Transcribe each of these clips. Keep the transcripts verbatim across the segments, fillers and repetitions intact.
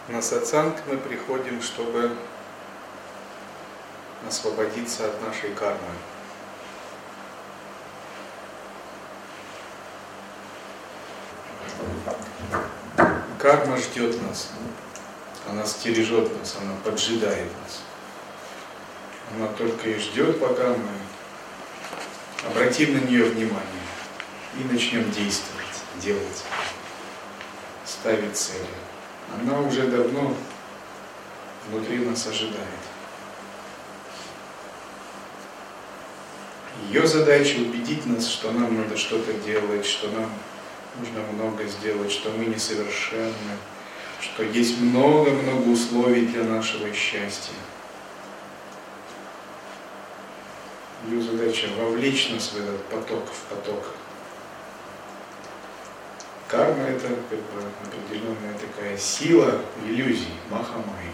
На сатсанг мы приходим, чтобы освободиться от нашей кармы. Карма ждет нас, она стережет нас, она поджидает нас. Она только и ждет, пока мы обратим на нее внимание и начнем действовать, делать, ставить цели. Она уже давно внутри нас ожидает. Ее задача убедить нас, что нам надо что-то делать, что нам нужно много сделать, что мы несовершенны, что есть много-много условий для нашего счастья. Ее задача вовлечь нас в этот поток, в поток. Карма – это как бы определенная такая сила иллюзий, маха-майя.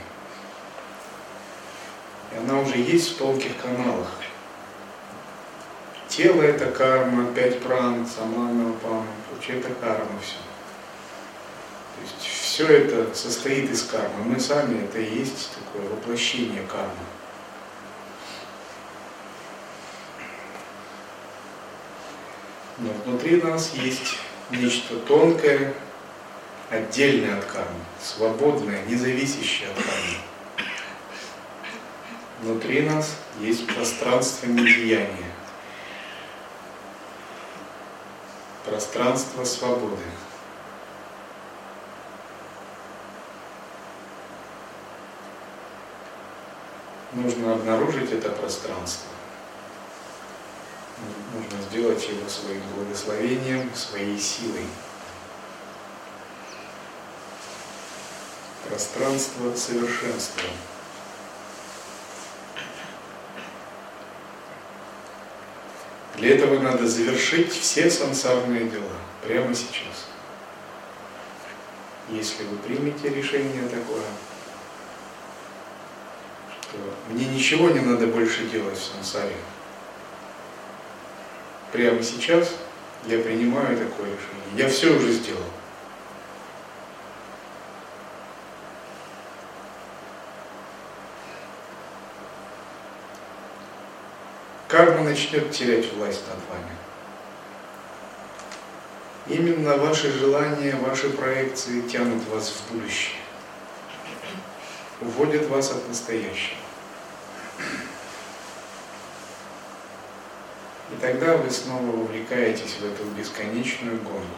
И она уже есть в тонких каналах. Тело – это карма, пять пран, самана, пана, это карма все. То есть все это состоит из кармы. Мы сами – это и есть такое воплощение кармы. Но внутри нас есть нечто тонкое, отдельное от кармы, свободное, независящее от кармы. Внутри нас есть пространство недеяния, пространство свободы. Нужно обнаружить это пространство. Нужно сделать его своим благословением, своей силой. Пространство совершенства. Для этого надо завершить все сансарные дела прямо сейчас. Если вы примете решение такое, что мне ничего не надо больше делать в сансаре, прямо сейчас я принимаю такое решение. Я все уже сделал. Карма начнет терять власть над вами. Именно ваши желания, ваши проекции тянут вас в будущее, уводят вас от настоящего. И тогда вы снова вовлекаетесь в эту бесконечную гонку.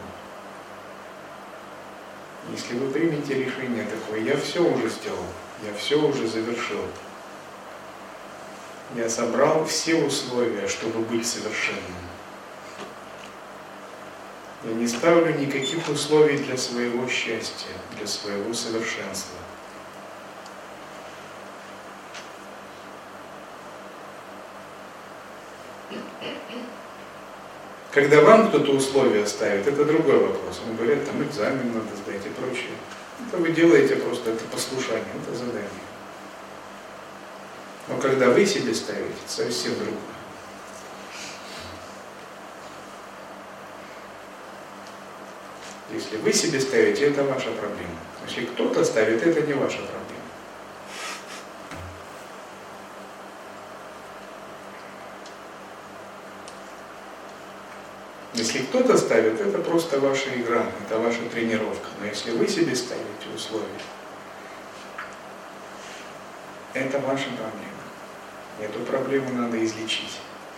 Если вы примете решение такое, я все уже сделал, я все уже завершил, я собрал все условия, чтобы быть совершенным. Я не ставлю никаких условий для своего счастья, для своего совершенства. Когда вам кто-то условия ставит, это другой вопрос. Он говорит, там экзамен надо сдать и прочее. Это вы делаете просто, это послушание, это задание. Но когда вы себе ставите, это совсем другое. Если вы себе ставите, это ваша проблема. Если кто-то ставит, это не ваша проблема. Если кто-то ставит, это просто ваша игра, это ваша тренировка. Но если вы себе ставите условия, это ваша проблема. Эту проблему надо излечить.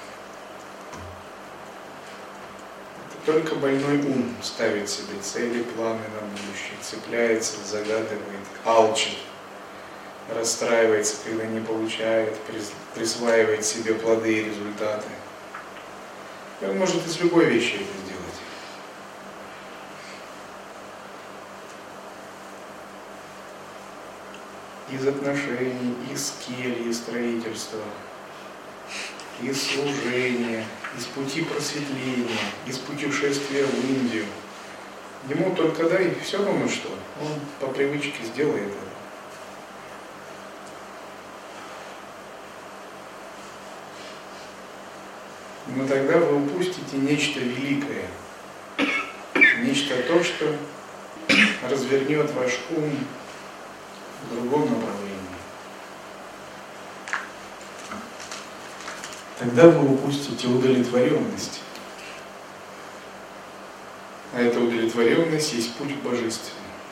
Это только больной ум ставит себе цели, планы на будущее, цепляется, загадывает, алчит, расстраивается, когда не получает, присваивает себе плоды и результаты. И он может из любой вещи это сделать. Из отношений, из кельи, строительства, из служения, из пути просветления, из путешествия в Индию. Ему только дай, все равно что, он по привычке сделает это. Но тогда вы упустите нечто великое, нечто то, что развернет ваш ум в другом направлении, тогда вы упустите удовлетворенность. А эта удовлетворенность есть путь к божественному.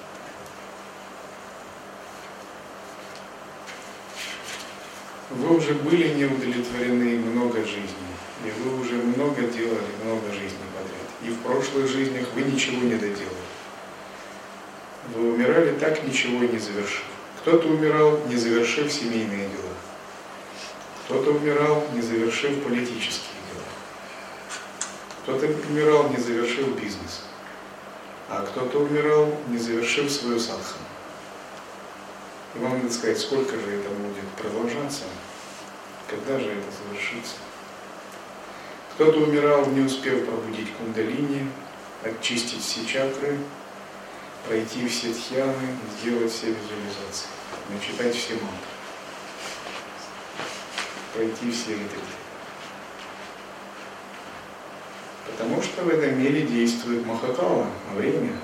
Вы уже были не удовлетворены много жизней, и вы уже много делали, много жизней подряд. И в прошлых жизнях вы ничего не доделали. Вы умирали так, ничего и не завершив. Кто-то умирал, не завершив семейные дела. Кто-то умирал, не завершив политические дела. Кто-то умирал, не завершив бизнес. А кто-то умирал, не завершив свою садхану. И вам надо сказать, сколько же это будет продолжаться, когда же это завершится. Кто-то умирал, не успев пробудить кундалини, очистить все чакры, пройти все дхьяны, сделать все визуализации, начитать все мантры, пройти все ретриты. Потому что в этом мире действует Махакала, время.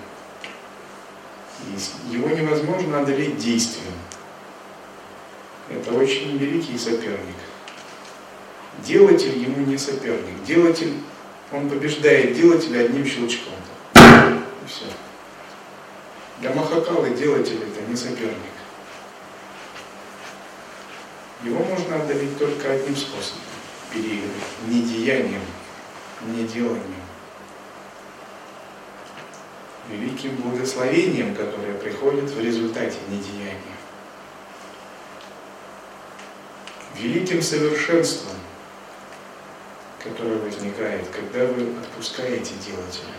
И его невозможно одолеть действием. Это очень великий соперник. Делатель ему не соперник. Делатель, он побеждает делателя одним щелчком. И все. Для Махакалы делатель это не соперник. Его можно одолеть только одним способом. Переиграть. Не деянием, не деланием. Великим благословением, которое приходит в результате недеяния. Великим совершенством, которое возникает, когда вы отпускаете делателя.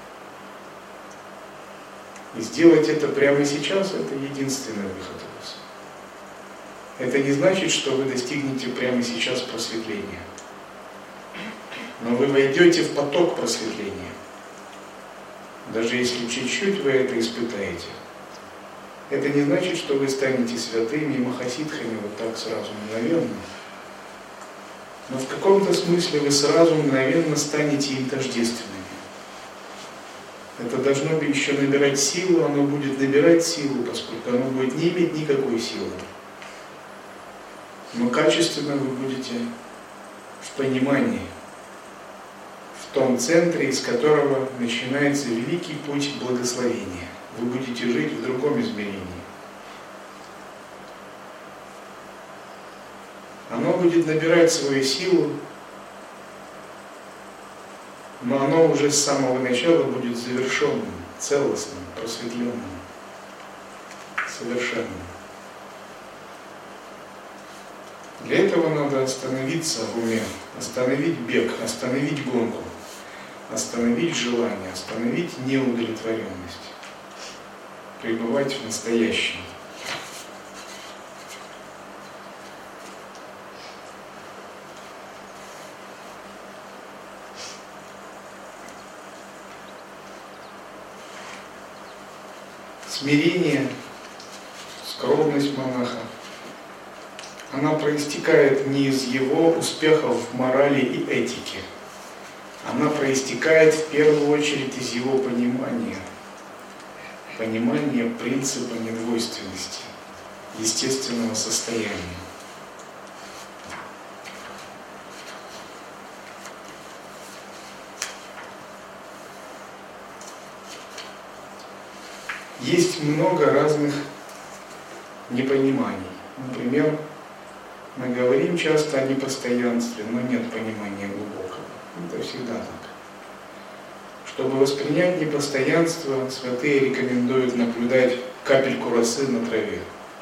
И сделать это прямо сейчас – это единственный выход у вас. Это не значит, что вы достигнете прямо сейчас просветления. Но вы войдете в поток просветления. Даже если чуть-чуть вы это испытаете, это не значит, что вы станете святыми и махасидхами вот так сразу мгновенно. Но в каком-то смысле вы сразу мгновенно станете им тождественными. Это должно быть еще набирать силу, оно будет набирать силу, поскольку оно будет не иметь никакой силы. Но качественно вы будете в понимании, в том центре, из которого начинается великий путь благословения. Вы будете жить в другом измерении. Оно будет набирать свою силу, но оно уже с самого начала будет завершенным, целостным, просветленным, совершенным. Для этого надо остановиться в уме, остановить бег, остановить гонку, остановить желание, остановить неудовлетворенность, пребывать в настоящем. Смирение, скромность монаха, она проистекает не из его успехов в морали и этике. Она проистекает в первую очередь из его понимания, понимания принципа недвойственности, естественного состояния. Есть много разных непониманий. Например, мы говорим часто о непостоянстве, но нет понимания глубокого. Это всегда так. Чтобы воспринять непостоянство, святые рекомендуют наблюдать капельку росы на траве.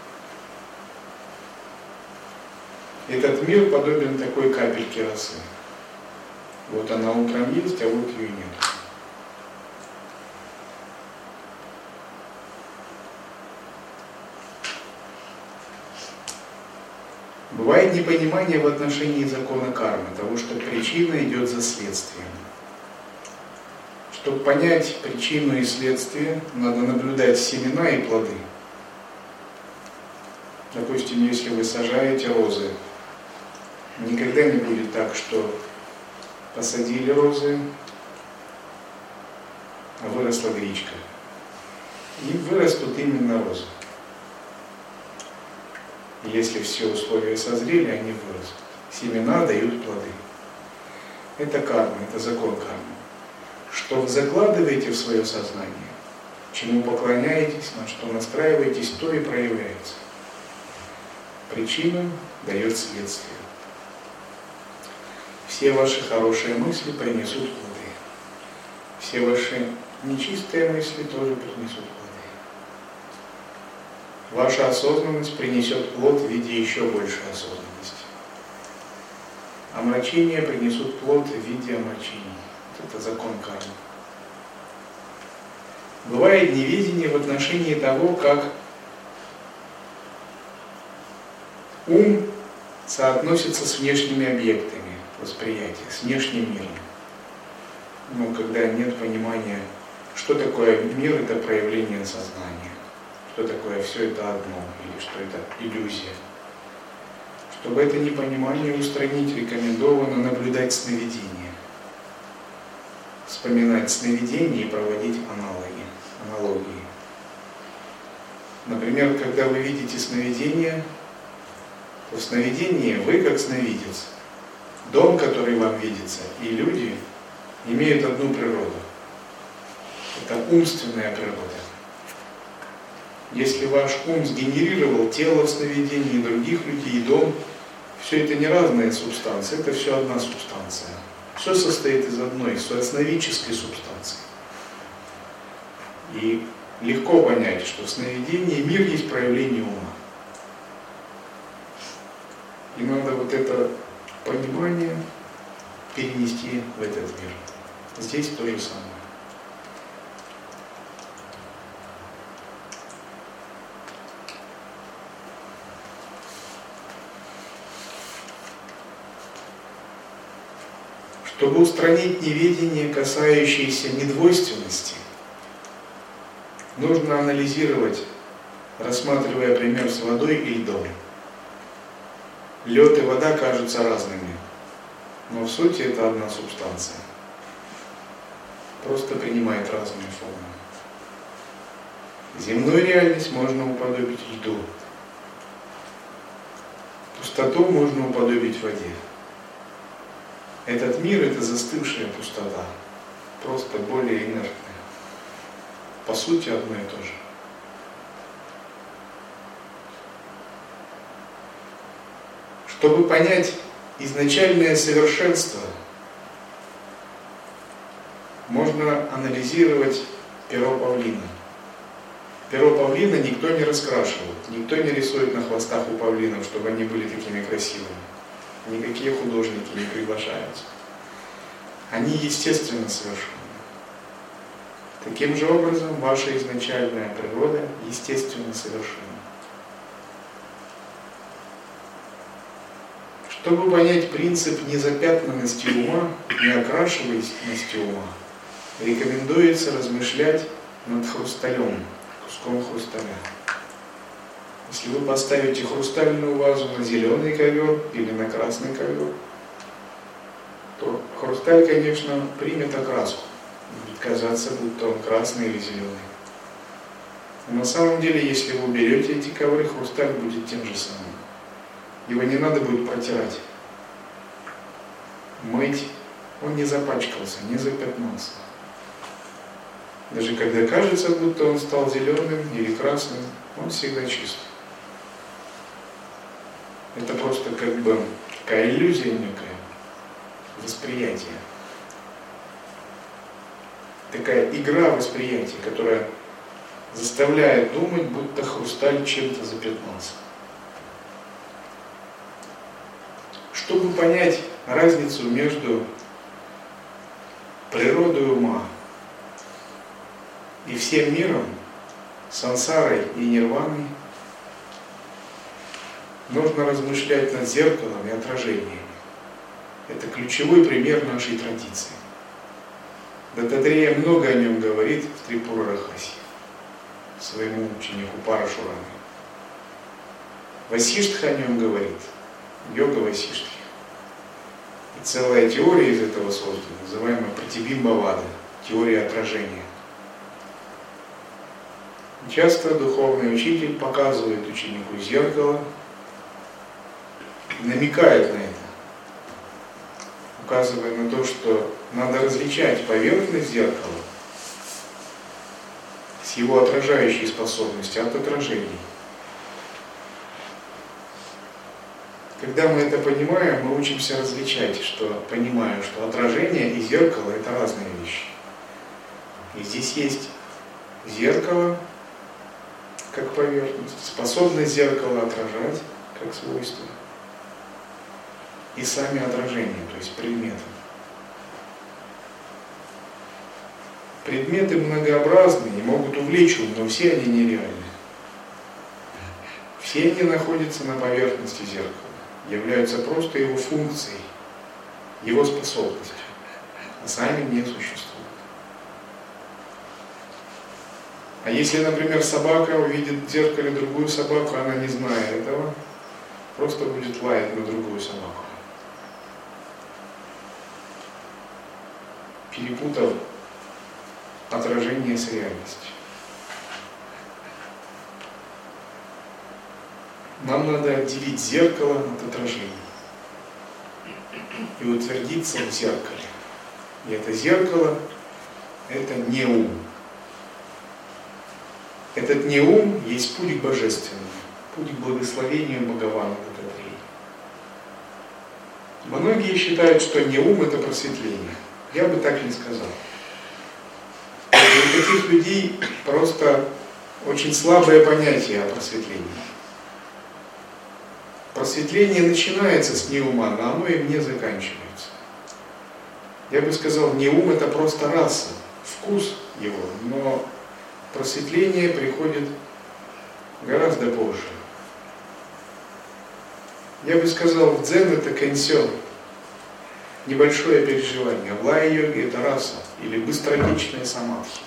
Этот мир подобен такой капельке росы. Вот она утром есть, а вот ее нет. Бывает непонимание в отношении закона кармы, того, что причина идет за следствием. Чтобы понять причину и следствие, надо наблюдать семена и плоды. Допустим, если вы сажаете розы, никогда не будет так, что посадили розы, а выросла гречка. И вырастут именно розы. И если все условия созрели, они вырастут. Семена дают плоды. Это карма, это закон кармы. Что вы закладываете в свое сознание, чему поклоняетесь, на что настраиваетесь, то и проявляется. Причина дает следствие. Все ваши хорошие мысли принесут плоды. Все ваши нечистые мысли тоже принесут плоды. Ваша осознанность принесет плод в виде еще большей осознанности. Омрачения принесут плод в виде омрачений. Это закон кармы. Бывает неведение в отношении того, как ум соотносится с внешними объектами восприятия, с внешним миром. Но когда нет понимания, что такое мир, это проявление сознания, что такое все это одно, или что это иллюзия. Чтобы это непонимание устранить, рекомендовано наблюдать сновидения. Вспоминать сновидения и проводить аналоги, аналогии. Например, когда вы видите сновидение, то в сновидении вы как сновидец. Дом, который вам видится, и люди имеют одну природу. Это умственная природа. Если ваш ум сгенерировал тело в сновидении других людей и дом, все это не разные субстанции, это все одна субстанция. Все состоит из одной, соосновической субстанции. И легко понять, что в сновидении мир есть проявление ума. И надо вот это понимание перенести в этот мир. Здесь то же самое. Чтобы устранить неведение, касающееся недвойственности, нужно анализировать, рассматривая пример с водой и льдом. Лед и вода кажутся разными, но в сути это одна субстанция. Просто принимает разные формы. Земную реальность можно уподобить льду. Пустоту можно уподобить воде. Этот мир — это застывшая пустота, просто более инертная. По сути, одно и то же. Чтобы понять изначальное совершенство, можно анализировать перо павлина. Перо павлина никто не раскрашивает, никто не рисует на хвостах у павлинов, чтобы они были такими красивыми. Никакие художники не приглашаются. Они естественно совершенны. Таким же образом, ваша изначальная природа естественно совершенна. Чтобы понять принцип незапятнанности ума, неокрашиваемости ума, рекомендуется размышлять над хрусталем, куском хрусталя. Если вы поставите хрустальную вазу на зеленый ковер или на красный ковер, то хрусталь, конечно, примет окраску. Будет казаться, будто он красный или зеленый. Но на самом деле, если вы уберете эти ковры, хрусталь будет тем же самым. Его не надо будет протирать, мыть. Он не запачкался, не запятнался. Даже когда кажется, будто он стал зеленым или красным, он всегда чист. Это просто как бы такая иллюзия некая, восприятие. Такая игра восприятия, которая заставляет думать, будто хрусталь чем-то запятнался. Чтобы понять разницу между природой ума и всем миром, сансарой и нирваной, нужно размышлять над зеркалом и отражением. Это ключевой пример нашей традиции. Даттатрея много о нем говорит в Трипура-Рахасе, своему ученику Парашураме. Васиштха о нем говорит, йога Васиштхи. И целая теория из этого создана, называемая Пратибимбавада, теория отражения. Часто духовный учитель показывает ученику зеркало намекает на это, указывая на то, что надо различать поверхность зеркала с его отражающей способностью от отражений. Когда мы это понимаем, мы учимся различать, что понимаю, что отражение и зеркало — это разные вещи. И здесь есть зеркало как поверхность, способность зеркала отражать как свойство, и сами отражения, то есть предметы. Предметы многообразны и могут увлечь ум, но все они нереальны. Все они находятся на поверхности зеркала, являются просто его функцией, его способностью, а сами не существуют. А если, например, собака увидит в зеркале другую собаку, она, не зная этого, просто будет лаять на другую собаку, перепутав отражение с реальностью. Нам надо отделить зеркало от отражения и утвердиться в зеркале. И это зеркало — это не ум. Этот не ум есть путь к божественному, путь к благословению Бхагавана Дататрея. Многие считают, что не ум — это просветление. Я бы так не сказал. И у таких людей просто очень слабое понятие о просветлении. Просветление начинается с неума, но оно им не заканчивается. Я бы сказал, неум — это просто раса, вкус его, но просветление приходит гораздо позже. Я бы сказал, в дзен это кэнсё, небольшое переживание. В лая-йоге это раса или быстротечная самадхи.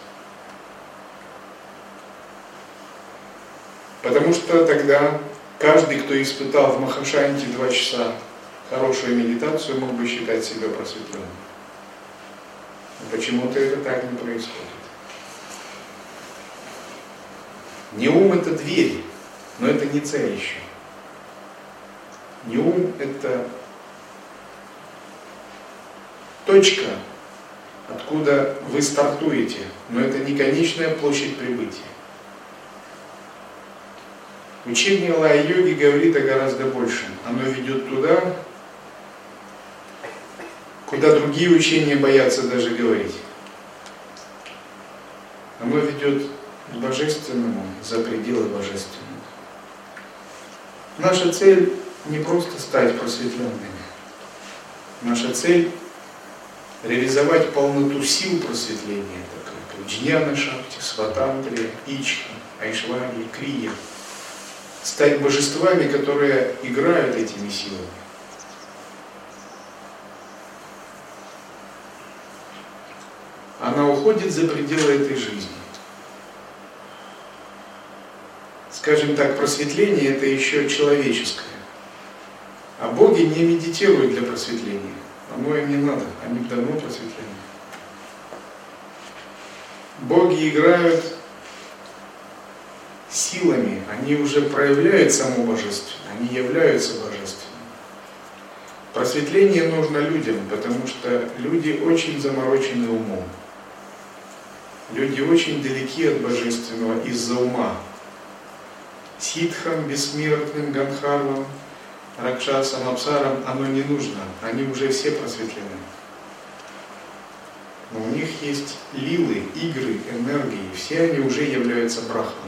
Потому что тогда каждый, кто испытал в Махашанти два часа хорошую медитацию, мог бы считать себя просветленным. Но почему-то это так не происходит. Неум — это дверь, но это не цель еще. Неум — это точка, откуда вы стартуете, но это не конечная площадь прибытия. Учение лая-йоги говорит о гораздо большем. Оно ведет туда, куда другие учения боятся даже говорить. Оно ведет к божественному, за пределы божественного. Наша цель не просто стать просветленными. Наша цель — реализовать полноту сил просветления, такая как Джняна Шакти, Сватантрия, Ичха, Айшварья, Крия. Стать божествами, которые играют этими силами. Она уходит за пределы этой жизни. Скажем так, просветление — это еще человеческое. А боги не медитируют для просветления. Оно им не надо, они давно просветлены. Боги играют силами, они уже проявляют само божественное, они являются божественными. Просветление нужно людям, потому что люди очень заморочены умом. Люди очень далеки от божественного из-за ума. Ситхам, бессмертным, ганхарвам, ракшасам, апсарам оно не нужно, они уже все просветлены. Но у них есть лилы, игры, энергии, все они уже являются брахманами.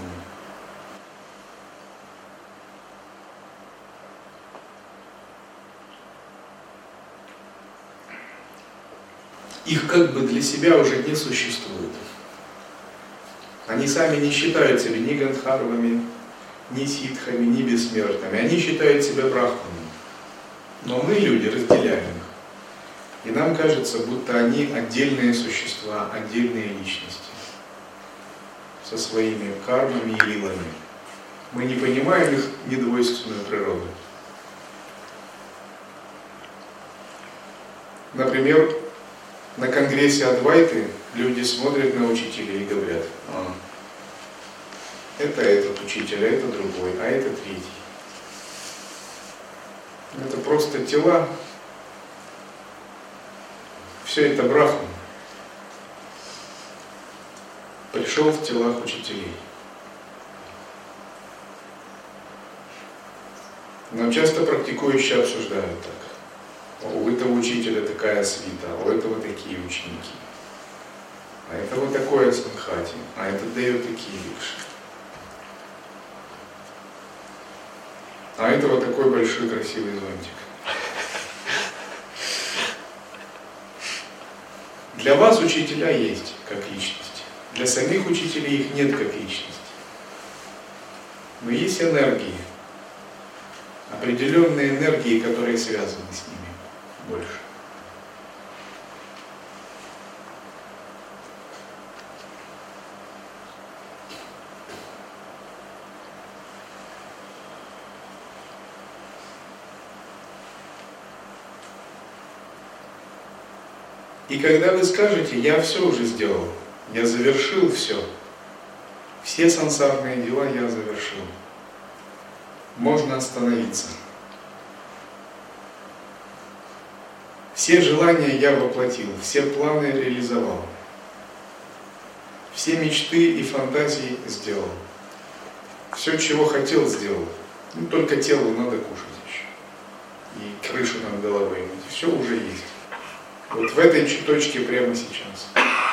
Их как бы для себя уже не существует. Они сами не считают себя ни ганхарвами, ни ситхами, ни бессмертными. Они считают себя брахманами. Но мы, люди, разделяем их. И нам кажется, будто они отдельные существа, отдельные личности. Со своими кармами и лилами. Мы не понимаем их недвойственную природу. Например, на конгрессе Адвайты люди смотрят на учителей и говорят: а, это этот учитель, а это другой, а это третий. Это просто тела. Все это Брахман пришел в телах учителей. Но часто практикующие обсуждают так. У этого учителя такая свита, а у этого такие ученики. А это вот такое санхати, а это дает такие дикши. А это вот такой большой красивый зонтик. Для вас учителя есть как личности. Для самих учителей их нет как личности. Но есть энергии. Определенные энергии, которые связаны с ними больше. И когда вы скажете, я все уже сделал, я завершил все, все сансарные дела я завершил, можно остановиться. Все желания я воплотил, все планы реализовал, все мечты и фантазии сделал, все, чего хотел, сделал. Ну, только телу надо кушать еще и крышу над головой иметь, все уже есть. Вот в этой точке прямо сейчас.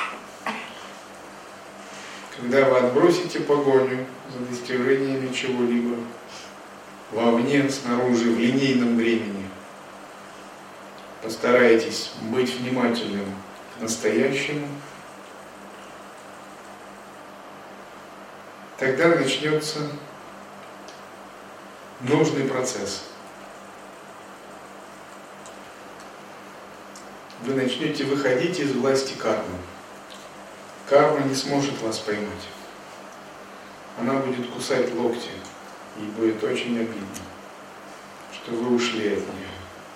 Когда вы отбросите погоню за достижениями чего-либо вовне, снаружи, в линейном времени, постарайтесь быть внимательным к настоящему, тогда начнется нужный процесс. Вы начнете выходить из власти кармы. Карма не сможет вас поймать. Она будет кусать локти, и будет очень обидно, что вы ушли от нее.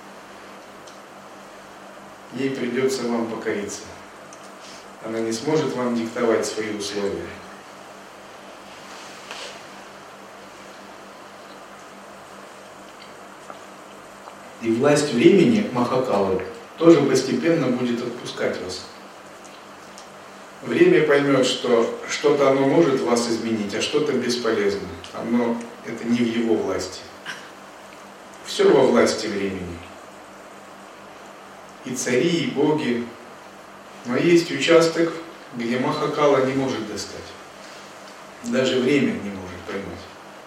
Ей придется вам покориться. Она не сможет вам диктовать свои условия. И власть времени Махакалы тоже постепенно будет отпускать вас. Время поймет, что что-то оно может вас изменить, а что-то бесполезно. Оно, это не в его власти. Все во власти времени. И цари, и боги. Но есть участок, где Махакала не может достать. Даже время не может поймать.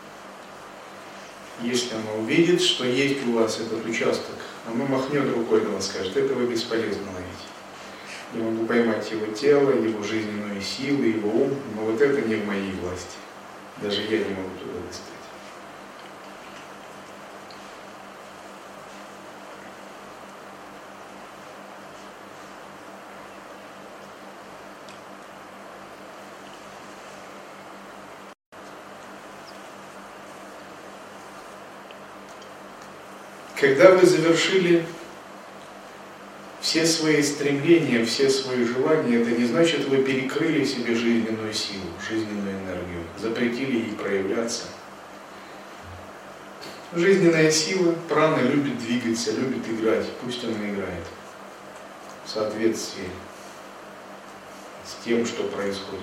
Если оно увидит, что есть у вас этот участок, оно махнет рукой на вас, скажет, этого бесполезно ловить. Я могу поймать его тело, его жизненную силу, его ум, но вот это не в моей власти. Даже я не могу туда достать. Когда вы завершили все свои стремления, все свои желания, это не значит, вы перекрыли себе жизненную силу, жизненную энергию, запретили ей проявляться. Жизненная сила, прана любит двигаться, любит играть, пусть она играет в соответствии с тем, что происходит.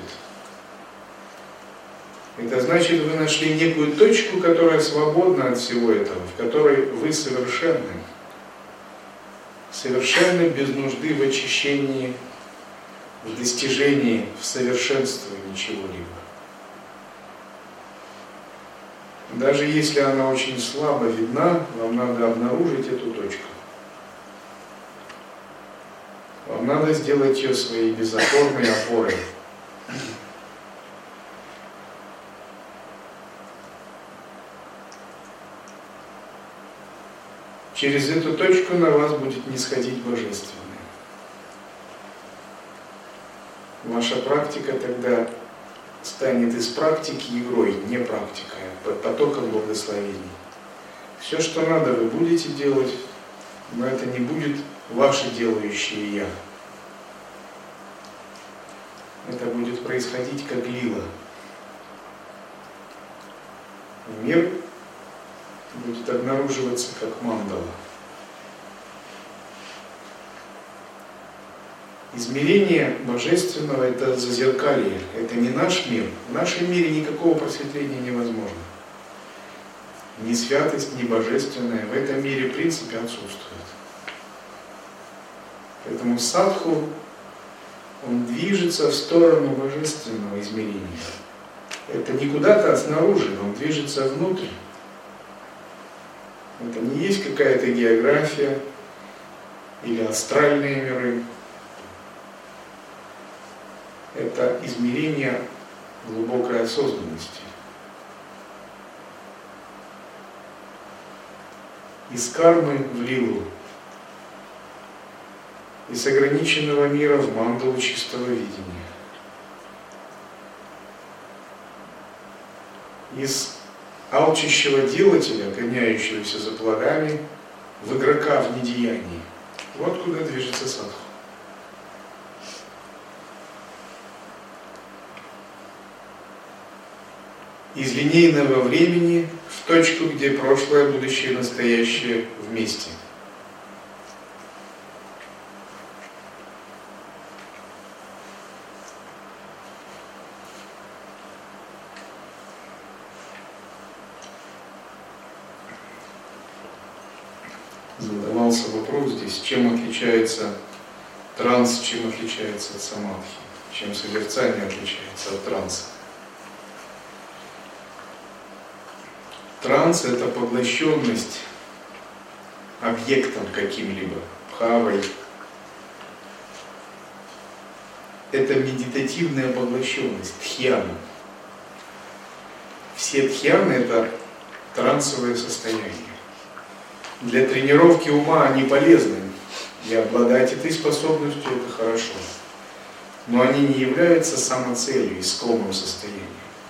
Это значит, вы нашли некую точку, которая свободна от всего этого, в которой вы совершенны. Совершенны без нужды в очищении, в достижении, в совершенствовании чего-либо. Даже если она очень слабо видна, вам надо обнаружить эту точку. Вам надо сделать ее своей безопорной опорой. Через эту точку на вас будет нисходить Божественное. Ваша практика тогда станет из практики игрой, не практикой, а потоком благословений. Все, что надо, вы будете делать, но это не будет ваше делающее «я». Это будет происходить как лила. Мир будет будет обнаруживаться как мандала. Измерение божественного – это зазеркалье, это не наш мир. В нашем мире никакого просветления невозможно. Ни святость, ни божественное в этом мире в принципе отсутствует. Поэтому садху, он движется в сторону божественного измерения. Это не куда-то снаружи, он движется внутрь. Это не есть какая-то география или астральные миры. Это измерение глубокой осознанности. Из кармы в лилу, из ограниченного мира в мандалу чистого видения, из алчущего делателя, гоняющегося за плодами, в игрока в недеянии. Вот куда движется садху. Из линейного времени в точку, где прошлое, будущее и настоящее вместе. Задавался вопрос здесь, чем отличается транс, чем отличается от самадхи, чем созерцание отличается от транса. Транс – это поглощенность объектом каким-либо, бхавой. Это медитативная поглощенность, тхьяна. Все тхьяны – это трансовое состояние. Для тренировки ума они полезны, и обладать этой способностью – это хорошо. Но они не являются самоцелью, искомым состоянием.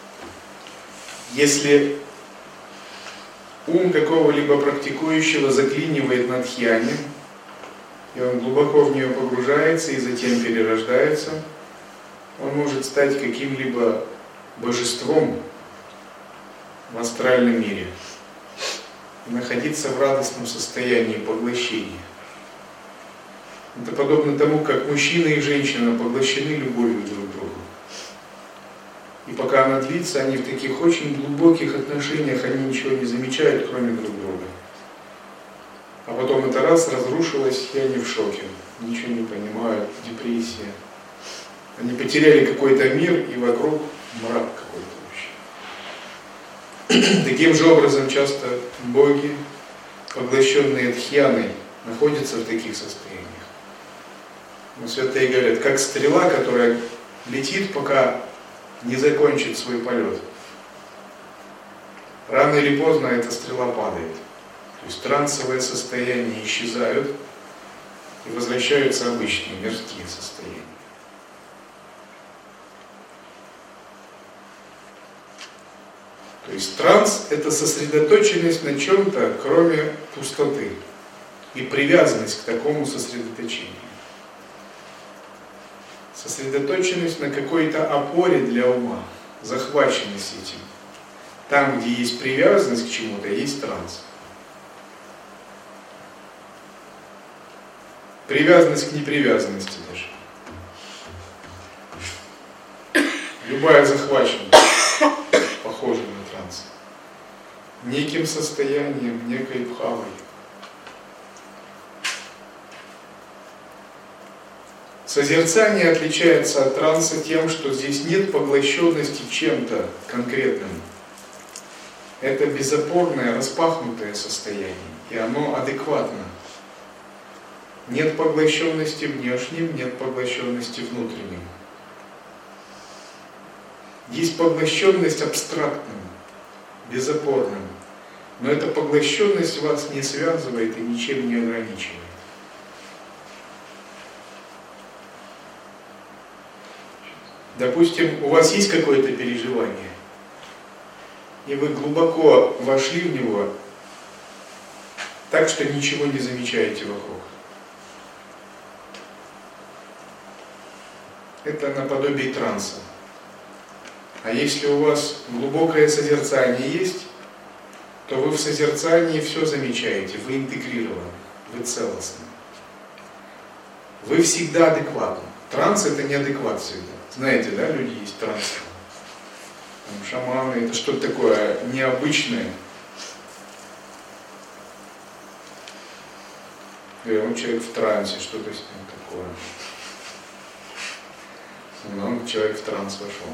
Если ум какого-либо практикующего заклинивает на тхьяне, и он глубоко в нее погружается и затем перерождается, он может стать каким-либо божеством в астральном мире и находиться в радостном состоянии поглощения. Это подобно тому, как мужчина и женщина поглощены любовью друг к другу. И пока она длится, они в таких очень глубоких отношениях, они ничего не замечают, кроме друг друга. А потом это раз разрушилось, и они в шоке, ничего не понимают, депрессия. Они потеряли какой-то мир, и вокруг мрак какой-то вообще. Таким же образом часто боги, поглощенные тхьяной, находятся в таких состояниях. Но святые говорят, как стрела, которая летит, пока не закончит свой полет. Рано или поздно эта стрела падает. То есть трансовые состояния исчезают и возвращаются обычные мирские состояния. То есть транс – это сосредоточенность на чем-то, кроме пустоты, и привязанность к такому сосредоточению. Сосредоточенность на какой-то опоре для ума, захваченность этим. Там, где есть привязанность к чему-то, есть транс. Привязанность к непривязанности даже. Любая захваченность похожа на транс. Неким состоянием, некой бхавой. Созерцание отличается от транса тем, что здесь нет поглощенности чем-то конкретным. Это безопорное, распахнутое состояние, и оно адекватно. Нет поглощенности внешним, нет поглощенности внутренним. Есть поглощенность абстрактным, безопорным, но эта поглощенность вас не связывает и ничем не ограничивает. Допустим, у вас есть какое-то переживание, и вы глубоко вошли в него так, что ничего не замечаете вокруг. Это наподобие транса. А если у вас глубокое созерцание есть, то вы в созерцании все замечаете, вы интегрированы, вы целостны. Вы всегда адекватны. Транс — это неадекват всегда. Знаете, да, люди есть трансы. Шаманы — это что-то такое необычное. И он человек в трансе, что-то с ним такое. Но он человек в транс вошел.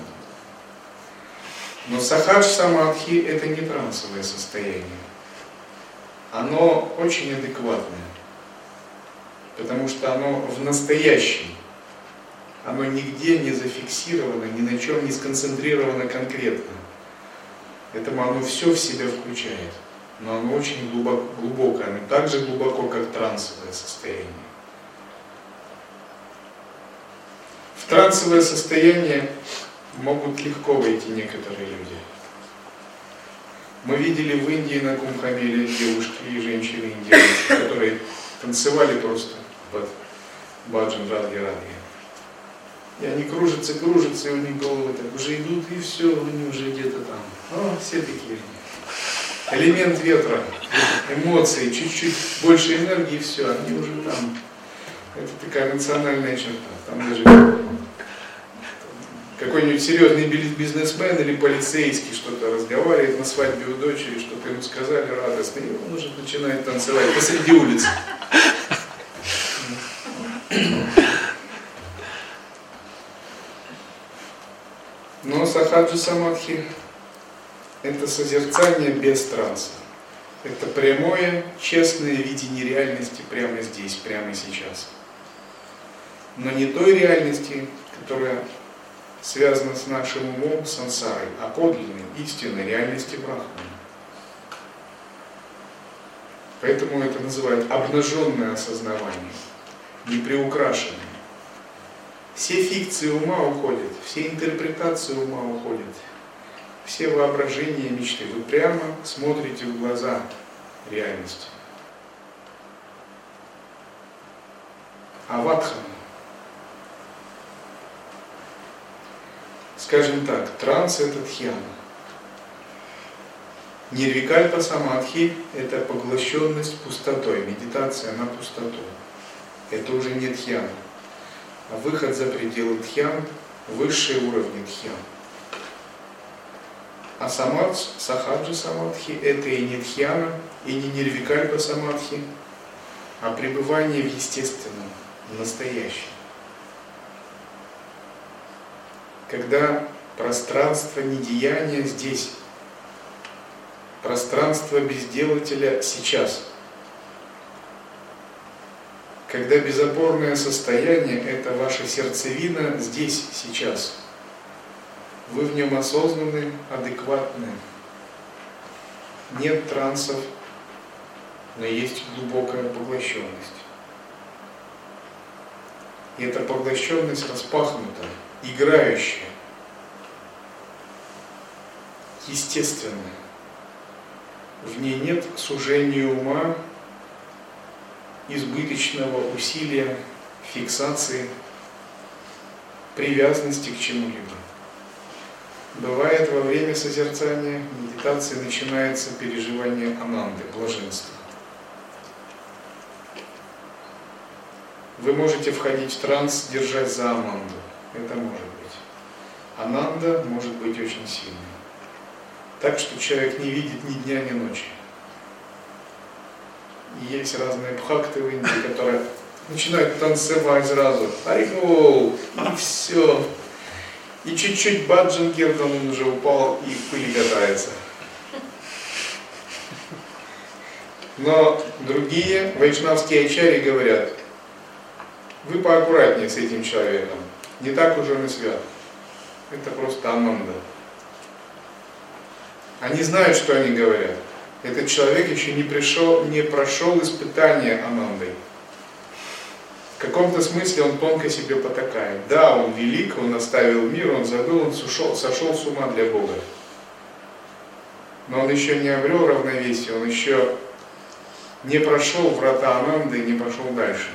Но сахадж самадхи — это не трансовое состояние. Оно очень адекватное. Потому что оно в настоящем. Оно нигде не зафиксировано, ни на чем не сконцентрировано конкретно. Поэтому оно все в себя включает. Но оно очень глубоко, глубокое, оно так же глубоко, как трансовое состояние. В трансовое состояние могут легко войти некоторые люди. Мы видели в Индии на Кумбхамеле девушки и женщины индийцы, которые танцевали просто под баджан Радхи-Радхи. И они кружатся, кружатся, и у них головы так уже идут, и все, они уже где-то там. О, все такие. Элемент ветра, эмоции, чуть-чуть больше энергии, все, они уже там. Это такая национальная черта. Там даже какой-нибудь серьезный бизнесмен или полицейский что-то разговаривает на свадьбе у дочери, что-то ему сказали радостно, и он уже начинает танцевать посреди улицы. Но сахаджа самадхи — это созерцание без транса. Это прямое, честное видение реальности прямо здесь, прямо сейчас. Но не той реальности, которая связана с нашим умом, сансарой, а подлинной, истинной реальности Брахмана. Поэтому это называют обнаженное осознавание, не приукрашенное. Все фикции ума уходят, все интерпретации ума уходят, все воображения, мечты. Вы прямо смотрите в глаза реальности. Аватхана. Скажем так, транс — это дхьяна. Нирвикальпа самадхи — это поглощенность пустотой, медитация на пустоту. Это уже не дхьяна. А выход за пределы дхьян, высшие уровни дхьян. А самадж, сахаджа самадхи — это и не дхьяна, и не нирвикальпа самадхи, а пребывание в естественном, в настоящем. Когда пространство недеяния здесь, пространство безделателя сейчас. Когда безопорное состояние — это ваша сердцевина здесь, сейчас. Вы в нем осознанны, адекватны. Нет трансов, но есть глубокая поглощенность. И эта поглощенность распахнута, играющая, естественная. В ней нет сужения ума, избыточного усилия, фиксации, привязанности к чему-либо. Бывает, во время созерцания, медитации начинается переживание ананды, блаженства. Вы можете входить в транс, держась за ананду. Это может быть. Ананда может быть очень сильной. Так что человек не видит ни дня, ни ночи. И есть разные бхакты в Индии, которые начинают танцевать сразу. Аригол! И все. И чуть-чуть баджан киртан, он уже упал и в пыли катается. Но другие вайшнавские ачарьи говорят: вы поаккуратнее с этим человеком. Не так уж он и свят. Это просто ананда. Они знают, что они говорят. Этот человек еще не пришел, не прошел испытание анандой. В каком-то смысле он тонко себе потакает. Да, он велик, он оставил мир, он забыл, он сошел, сошел с ума для Бога. Но он еще не обрел равновесие, он еще не прошел врата ананды и не пошел дальше.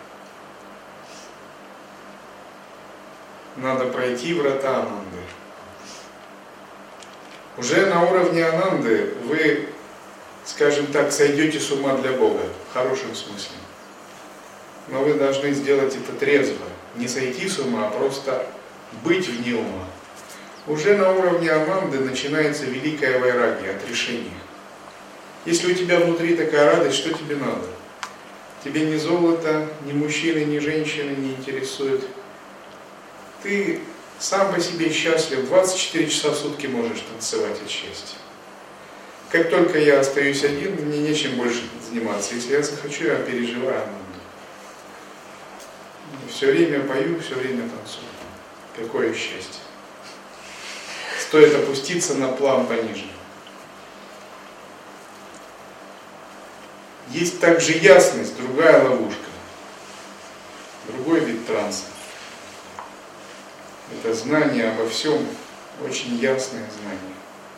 Надо пройти врата ананды. Уже на уровне ананды вы скажем так, сойдете с ума для Бога, в хорошем смысле. Но вы должны сделать это трезво. Не сойти с ума, а просто быть вне ума. Уже на уровне Аманды начинается великая вайрагия, отрешение. Если у тебя внутри такая радость, что тебе надо? Тебе ни золото, ни мужчины, ни женщины не интересуют. Ты сам по себе счастлив, двадцать четыре часа в сутки можешь танцевать от счастья. Как только я остаюсь один, мне нечем больше заниматься. Если я захочу, я переживаю Аманду. Все время пою, все время танцую. Какое счастье. Стоит опуститься на план пониже. Есть также ясность, другая ловушка, другой вид транса. Это знание обо всем, очень ясное знание.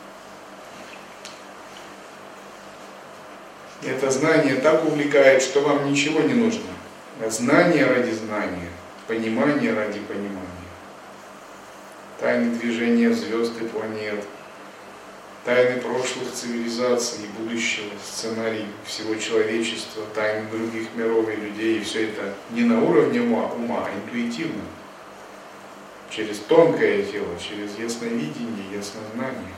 И это знание так увлекает, что вам ничего не нужно. Знание ради знания, понимание ради понимания. Тайны движения звезд и планет, тайны прошлых цивилизаций и будущего, сценарий всего человечества, тайны других миров и людей. И все это не на уровне ума, ума, а интуитивно. Через тонкое тело, через ясновидение, яснознание.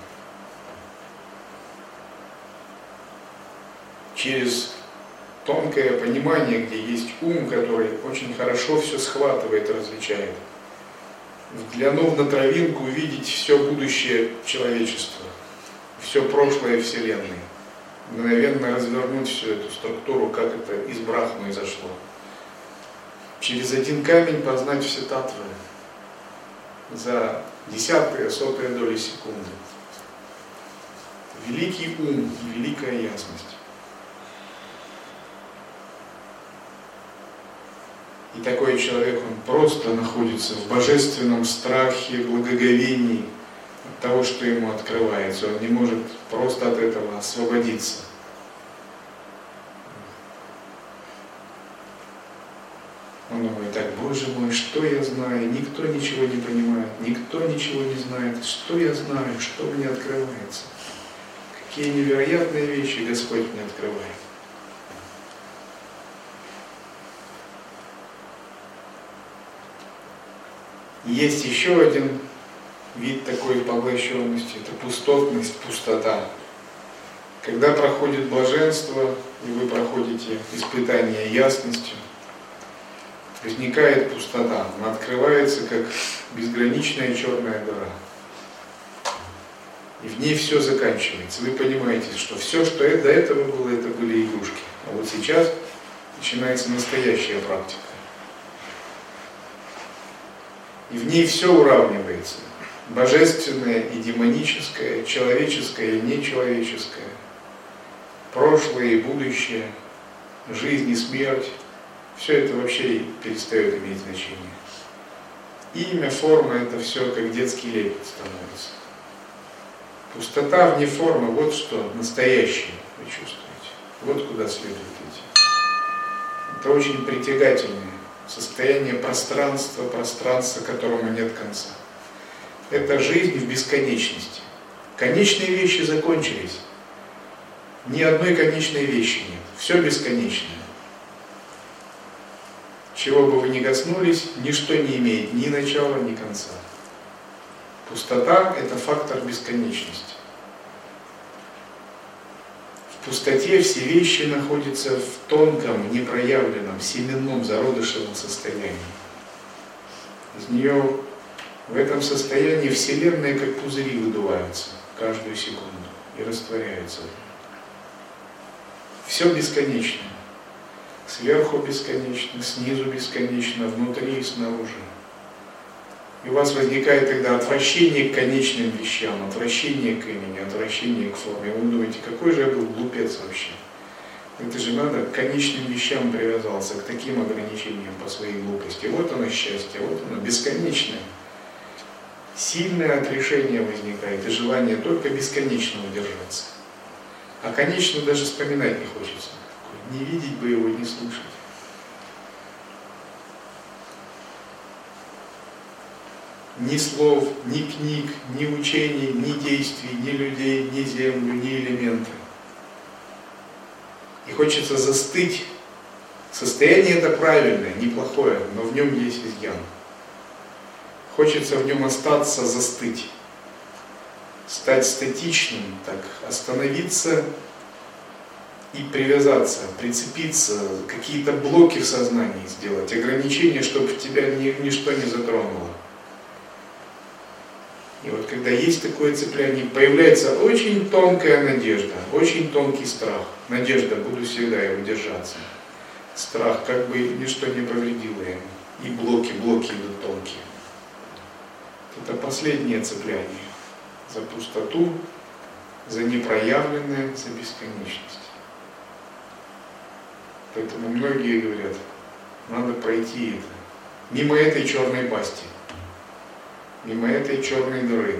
Через тонкое понимание, где есть ум, который очень хорошо все схватывает и различает. Взглянув на травинку, увидеть все будущее человечества, все прошлое Вселенной. Мгновенно развернуть всю эту структуру, как это из Брахмы изошло. Через один камень познать все татвы за десятые, сотые доли секунды. Великий ум и великая ясность. И такой человек, он просто находится в божественном страхе, благоговении от того, что ему открывается. Он не может просто от этого освободиться. Он думает: так, Боже мой, что я знаю? Никто ничего не понимает, никто ничего не знает. Что я знаю? Что мне открывается? Какие невероятные вещи Господь мне открывает. Есть еще один вид такой поглощенности, это пустотность, пустота. Когда проходит блаженство, и вы проходите испытание ясностью, возникает пустота, она открывается как безграничная черная дыра. И в ней все заканчивается. Вы понимаете, что все, что до этого было, это были игрушки. А вот сейчас начинается настоящая практика. И в ней все уравнивается. Божественное и демоническое, человеческое и нечеловеческое, прошлое и будущее, жизнь и смерть. Все это вообще перестает иметь значение. Имя, форма — это все как детский лепет становится. Пустота вне формы — вот что настоящее вы чувствуете. Вот куда следует идти. Это очень притягательное состояние пространства, пространства, которому нет конца. Это жизнь в бесконечности. Конечные вещи закончились. Ни одной конечной вещи нет. Все бесконечное. Чего бы вы ни коснулись, ничто не имеет ни начала, ни конца. Пустота — это фактор бесконечности. В пустоте все вещи находятся в тонком, непроявленном, семенном, зародышевом состоянии. Из нее, в этом состоянии, Вселенная как пузыри выдуваются каждую секунду и растворяются. Все бесконечно. Сверху бесконечно, снизу бесконечно, внутри и снаружи. И у вас возникает тогда отвращение к конечным вещам, отвращение к имени, отвращение к форме. Вы думаете, какой же я был глупец вообще? Это же надо к конечным вещам привязался, к таким ограничениям по своей глупости. Вот оно счастье, вот оно бесконечное. Сильное отрешение возникает и желание только бесконечно удержаться. А конечно даже вспоминать не хочется. Не видеть бы его, не слушать. Ни слов, ни книг, ни учений, ни действий, ни людей, ни землю, ни элементы. хочется застыть. Состояние это правильное, неплохое, но в нем есть изъян. Хочется в нем остаться, застыть. Стать статичным, так, остановиться и привязаться, прицепиться, какие-то блоки в сознании сделать, ограничения, чтобы тебя ни, ничто не затронуло. И вот когда есть такое цепляние, появляется очень тонкая надежда, очень тонкий страх. Надежда, буду всегда его держаться. Страх, как бы ничто не повредило ему. И блоки, блоки идут тонкие. Это последнее цепляние. За пустоту, за непроявленное, за бесконечность. Поэтому многие говорят, надо пройти это. Мимо этой черной пасти. Мимо этой черной дыры.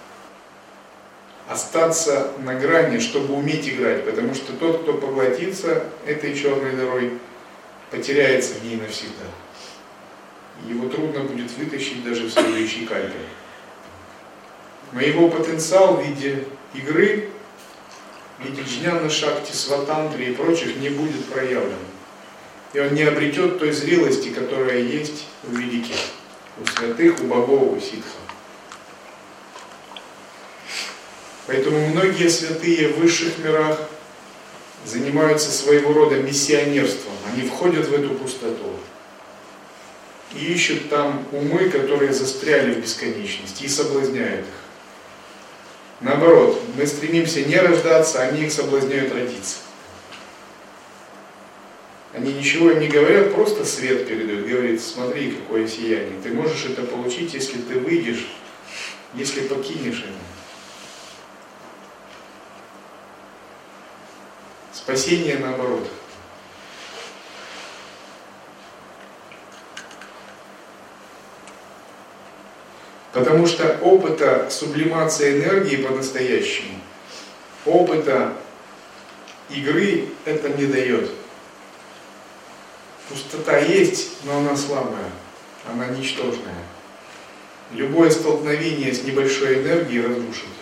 Остаться на грани, чтобы уметь играть, потому что тот, кто поглотится этой черной дырой, потеряется в ней навсегда. Его трудно будет вытащить даже в следующей кальпе. Но его потенциал в виде игры, в виде джняна, шакти, сватантри и прочих не будет проявлен. И он не обретет той зрелости, которая есть у великих, у святых, у богов, у ситхов. Поэтому многие святые в высших мирах занимаются своего рода миссионерством. Они входят в эту пустоту и ищут там умы, которые застряли в бесконечности, и соблазняют их. Наоборот, мы стремимся не рождаться, они их соблазняют родиться. Они ничего им не говорят, просто свет передают. Говорит, смотри, какое сияние. Ты можешь это получить, если ты выйдешь, если покинешь это. Спасение наоборот. Потому что опыта сублимации энергии по-настоящему, опыта игры это не дает. Пустота есть, но она слабая, она ничтожная. Любое столкновение с небольшой энергией разрушит ее.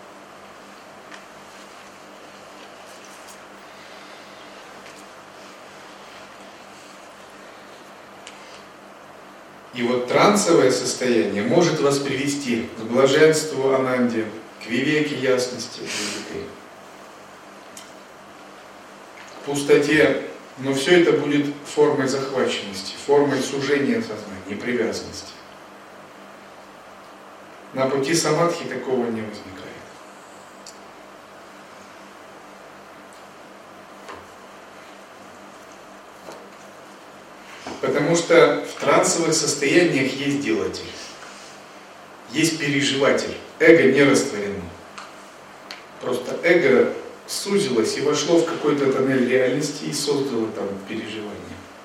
И вот трансовое состояние может вас привести к блаженству Ананде, к вивеке ясности, великой, к пустоте, но все это будет формой захваченности, формой сужения сознания, привязанности. На пути самадхи такого не возникает. Потому что в трансовых состояниях есть делатель, есть переживатель. Эго не растворено. Просто эго сузилось и вошло в какой-то тоннель реальности и создало там переживание.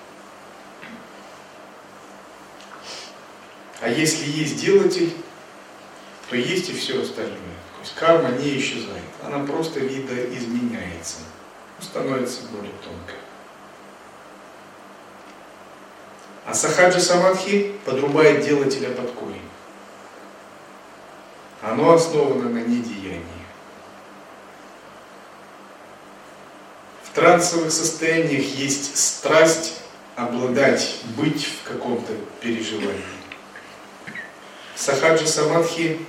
А если есть делатель, то есть и все остальное. То есть карма не исчезает, она просто видоизменяется, становится более тонкой. А сахаджа самадхи подрубает делателя под корень. Оно основано на недеянии. В трансовых состояниях есть страсть обладать, быть в каком-то переживании. В сахаджа самадхи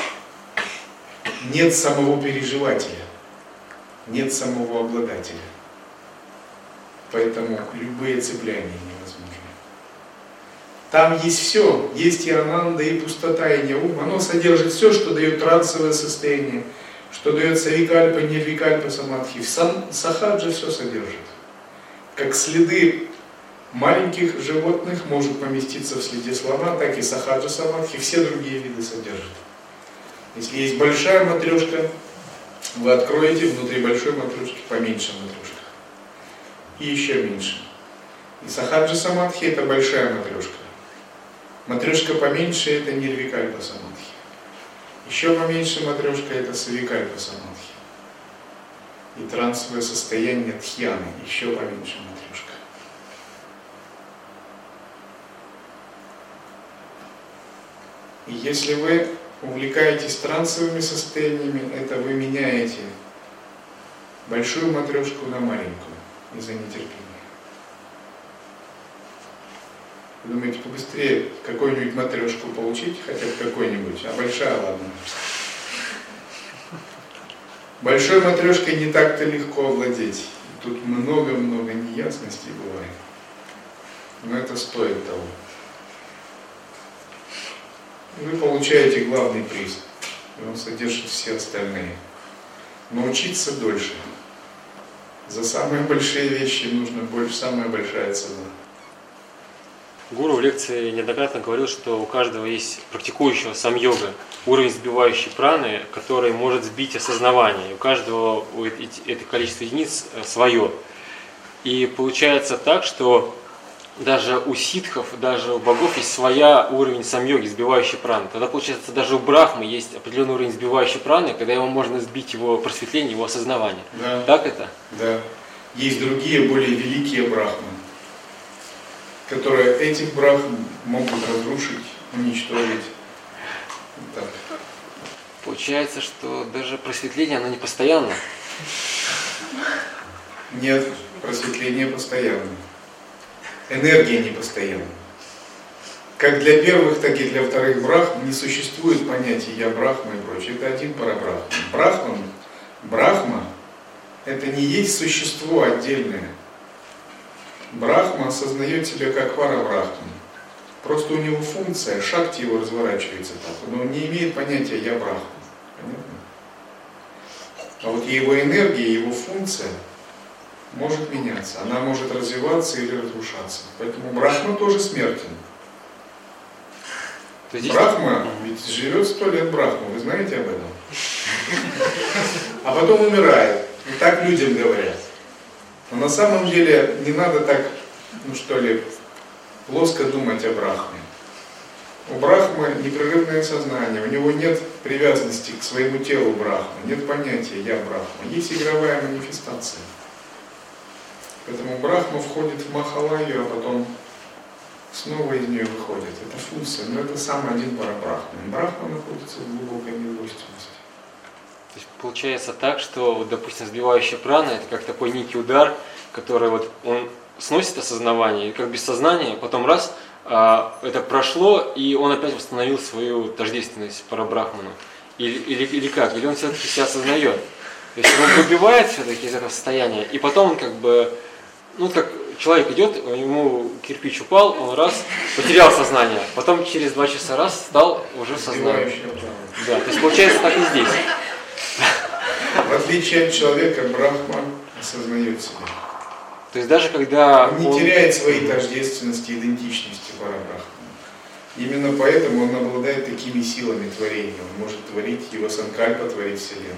нет самого переживателя, нет самого обладателя. Поэтому любые цепляния невозможны. Там есть все, есть и ананда, и пустота, и неум. Оно содержит все, что дает трансовое состояние, что дает савикальпа, нирвикальпа, самадхи. В сахаджа все содержит. Как следы маленьких животных может поместиться в следе слона, так и сахаджа самадхи все другие виды содержат. Если есть большая матрешка, вы откроете внутри большой матрешки поменьше матрешка. И еще меньше. И сахаджа самадхи это большая матрешка. Матрешка поменьше это нирвикальпа самадхи. Еще поменьше матрешка это савикальпа самадхи. И трансовое состояние дхьяны еще поменьше матрешка. И если вы увлекаетесь трансовыми состояниями, это вы меняете большую матрешку на маленькую. из-за нетерпения. Вы думаете, побыстрее какую-нибудь матрешку получить, хотя бы какой-нибудь, а большая, ладно. Большой матрешкой не так-то легко овладеть. Тут много-много неясностей бывает. Но это стоит того. Вы получаете главный приз. И он содержит все остальные. Научиться дольше. За самые большие вещи нужно больше, самая большая цена. Гуру в лекции неоднократно говорил, что у каждого есть практикующего сам-йога уровень сбивающей праны, который может сбить осознавание. И у каждого это количество единиц свое. И получается так, что даже у ситхов, даже у богов есть своя уровень сам-йоги, сбивающей праны. Тогда получается, даже у Брахмы есть определенный уровень сбивающей праны, когда его можно сбить его просветление, его осознавание. Да. Так это? Да. Есть другие, более великие брахмы, которые этих брахм могут разрушить, уничтожить. Вот так. Получается, что даже просветление, оно не постоянно. Нет, просветление постоянно. Энергия не постоянна. Как для первых, так и для вторых брахм не существует понятия «я брахма» и прочее. Это один парабрахма. Брахман, брахма – это не есть существо отдельное. Брахма осознает себя как парабрахман. Просто у него функция, шакти его разворачивается так, но он не имеет понятия «я брахма». Понятно? А вот его энергия, его функция может меняться. Она может развиваться или разрушаться. Поэтому Брахма тоже смертен. Брахма ведь живет сто лет Брахма, вы знаете об этом? А потом умирает. И так людям говорят. Но на самом деле не надо так, ну что ли, плоско думать о Брахме. У Брахмы непрерывное сознание, у него нет привязанности к своему телу Брахмы, нет понятия «я Брахма». Есть игровая манифестация. Поэтому Брахма входит в Махалаю, а потом снова из нее выходит. Это функция, но это сам один парабрахман. Брахма находится в глубокой недвойственности. То есть получается так, что, вот, допустим, сбивающая прана, это как такой некий удар, который вот он сносит осознавание, и как без сознания, потом раз, а, это прошло, и он опять восстановил свою тождественность парабрахману. Или, или, или как? Или он все-таки себя осознает? То есть он выбивает все-таки из этого состояния, и потом он как бы, ну как человек идет, ему кирпич упал, он раз, потерял сознание, потом через два часа раз стал уже в сознании. Да, то есть получается так и здесь. В отличие от человека, Брахма осознает себя. То есть даже когда он не он... теряет своей тождественности, идентичности парабрахмана. Именно поэтому он обладает такими силами творения. Он может творить, его санкальпа творить Вселенную.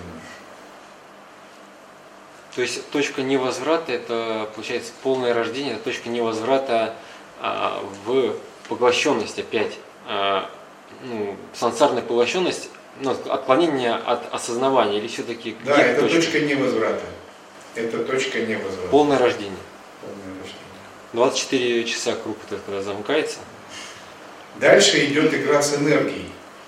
То есть точка невозврата, это получается полное рождение, это точка невозврата а, в поглощенность опять, а, ну, сансарная поглощенность, ну, отклонение от осознавания, или все-таки... Да, это точка? точка невозврата. Это точка невозврата. Полное рождение. Полное рождение. двадцать четыре часа круг, когда замыкается. Дальше идет игра с энергией.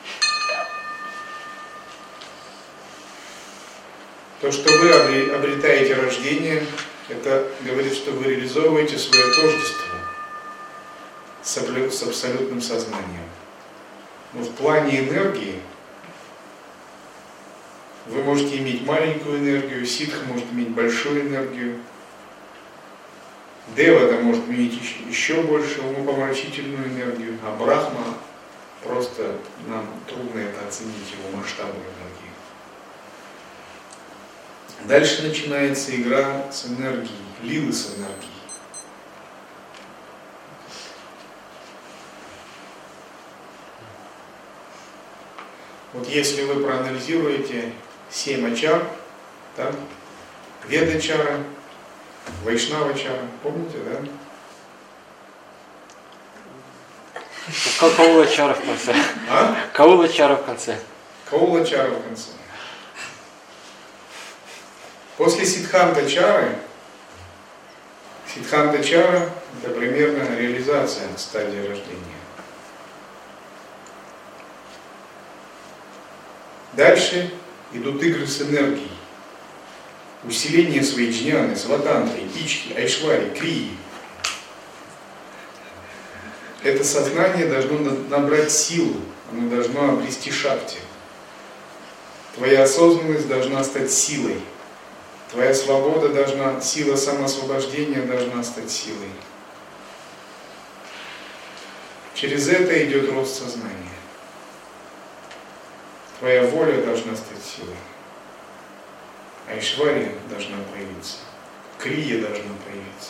То, что вы обретаете рождение, это говорит, что вы реализовываете свое тождество с абсолютным сознанием. Но в плане энергии вы можете иметь маленькую энергию, ситх может иметь большую энергию, Девата может иметь еще больше умопомрачительную энергию, а Брахма просто нам трудно это оценить, его масштабы энергии. Дальше начинается игра с энергией, лилы с энергией. Вот если вы проанализируете семь ачар, так, Ведачара, Вайшнавачара, помните, да? Каулачара в конце. А? Каулачара в конце. Каулачара в конце. После Сиддханта-чары, Сиддханта-чара – это примерно реализация стадии рождения. Дальше идут игры с энергией. усиление своей джняны, сватантры, ичхи, айшвари, крии. Это сознание должно набрать силу, оно должно обрести шакти. Твоя осознанность должна стать силой. Твоя свобода должна, сила самоосвобождения должна стать силой. Через это идет рост сознания. Твоя воля должна стать силой. Айшвария должна проявиться. Крия должна проявиться.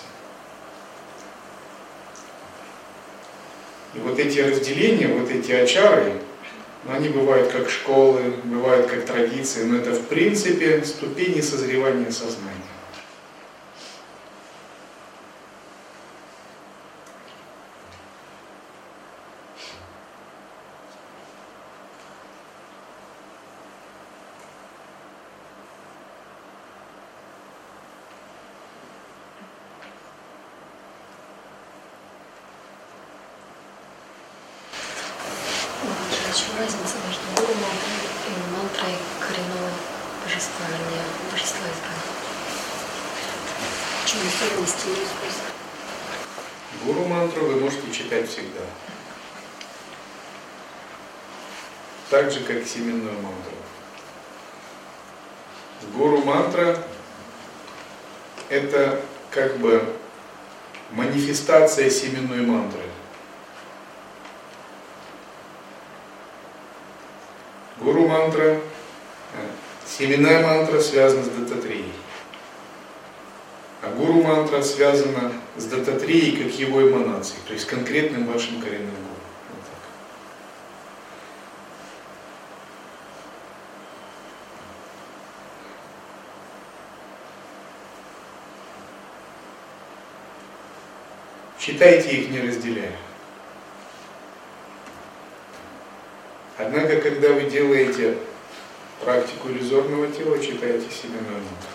И вот эти разделения, вот эти ачары, они бывают как школы, бывают как традиции, но это в принципе ступени созревания сознания. В чем разница между гуру мантрой и мантрой коренного божества, вернее, божества избранного? В чем особенности ее использования? Гуру мантру вы можете читать всегда. Так же, как семенную мантру. Гуру мантра – это как бы манифестация семенной мантры. Гуру мантра, семенная мантра связана с Даттатреей. А гуру мантра связана с Даттатреей как его эманацией, то есть конкретным вашим коренным гуру. Вот так. Читайте их, не разделяя. Однако, когда вы делаете практику иллюзорного тела, читайте семенную мантру.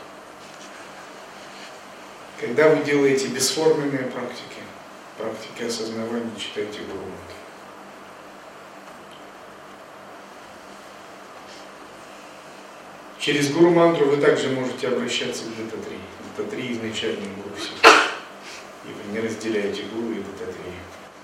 Когда вы делаете бесформенные практики, практики осознавания, читайте гуру мантру. Через гуру мантру вы также можете обращаться к Даттатреи. Даттатрея изначальный гуру всего. И вы не разделяете гуру и Даттатрею.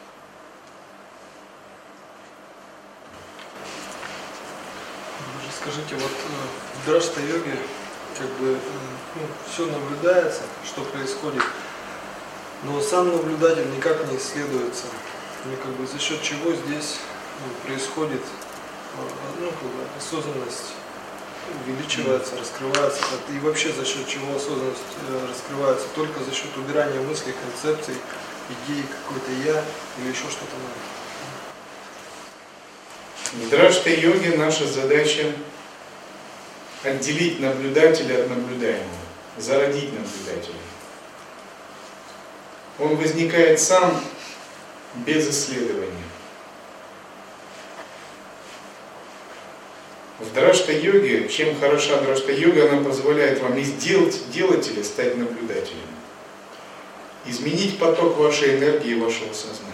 Скажите, вот в драштха-йоге как бы ну, все наблюдается, что происходит, но сам наблюдатель никак не исследуется. Ну, как бы за счет чего здесь ну, происходит ну, как бы осознанность увеличивается, раскрывается, и вообще за счет чего осознанность раскрывается, только за счет убирания мыслей, концепций, идей, какой-то я или еще что-то новое. В драштха-йоге наша задача отделить наблюдателя от наблюдаемого, зародить наблюдателя. Он возникает сам без исследования. В драштха-йоге, чем хороша драштха-йога, она позволяет вам из делателя стать наблюдателем. Изменить поток вашей энергии и вашего сознания.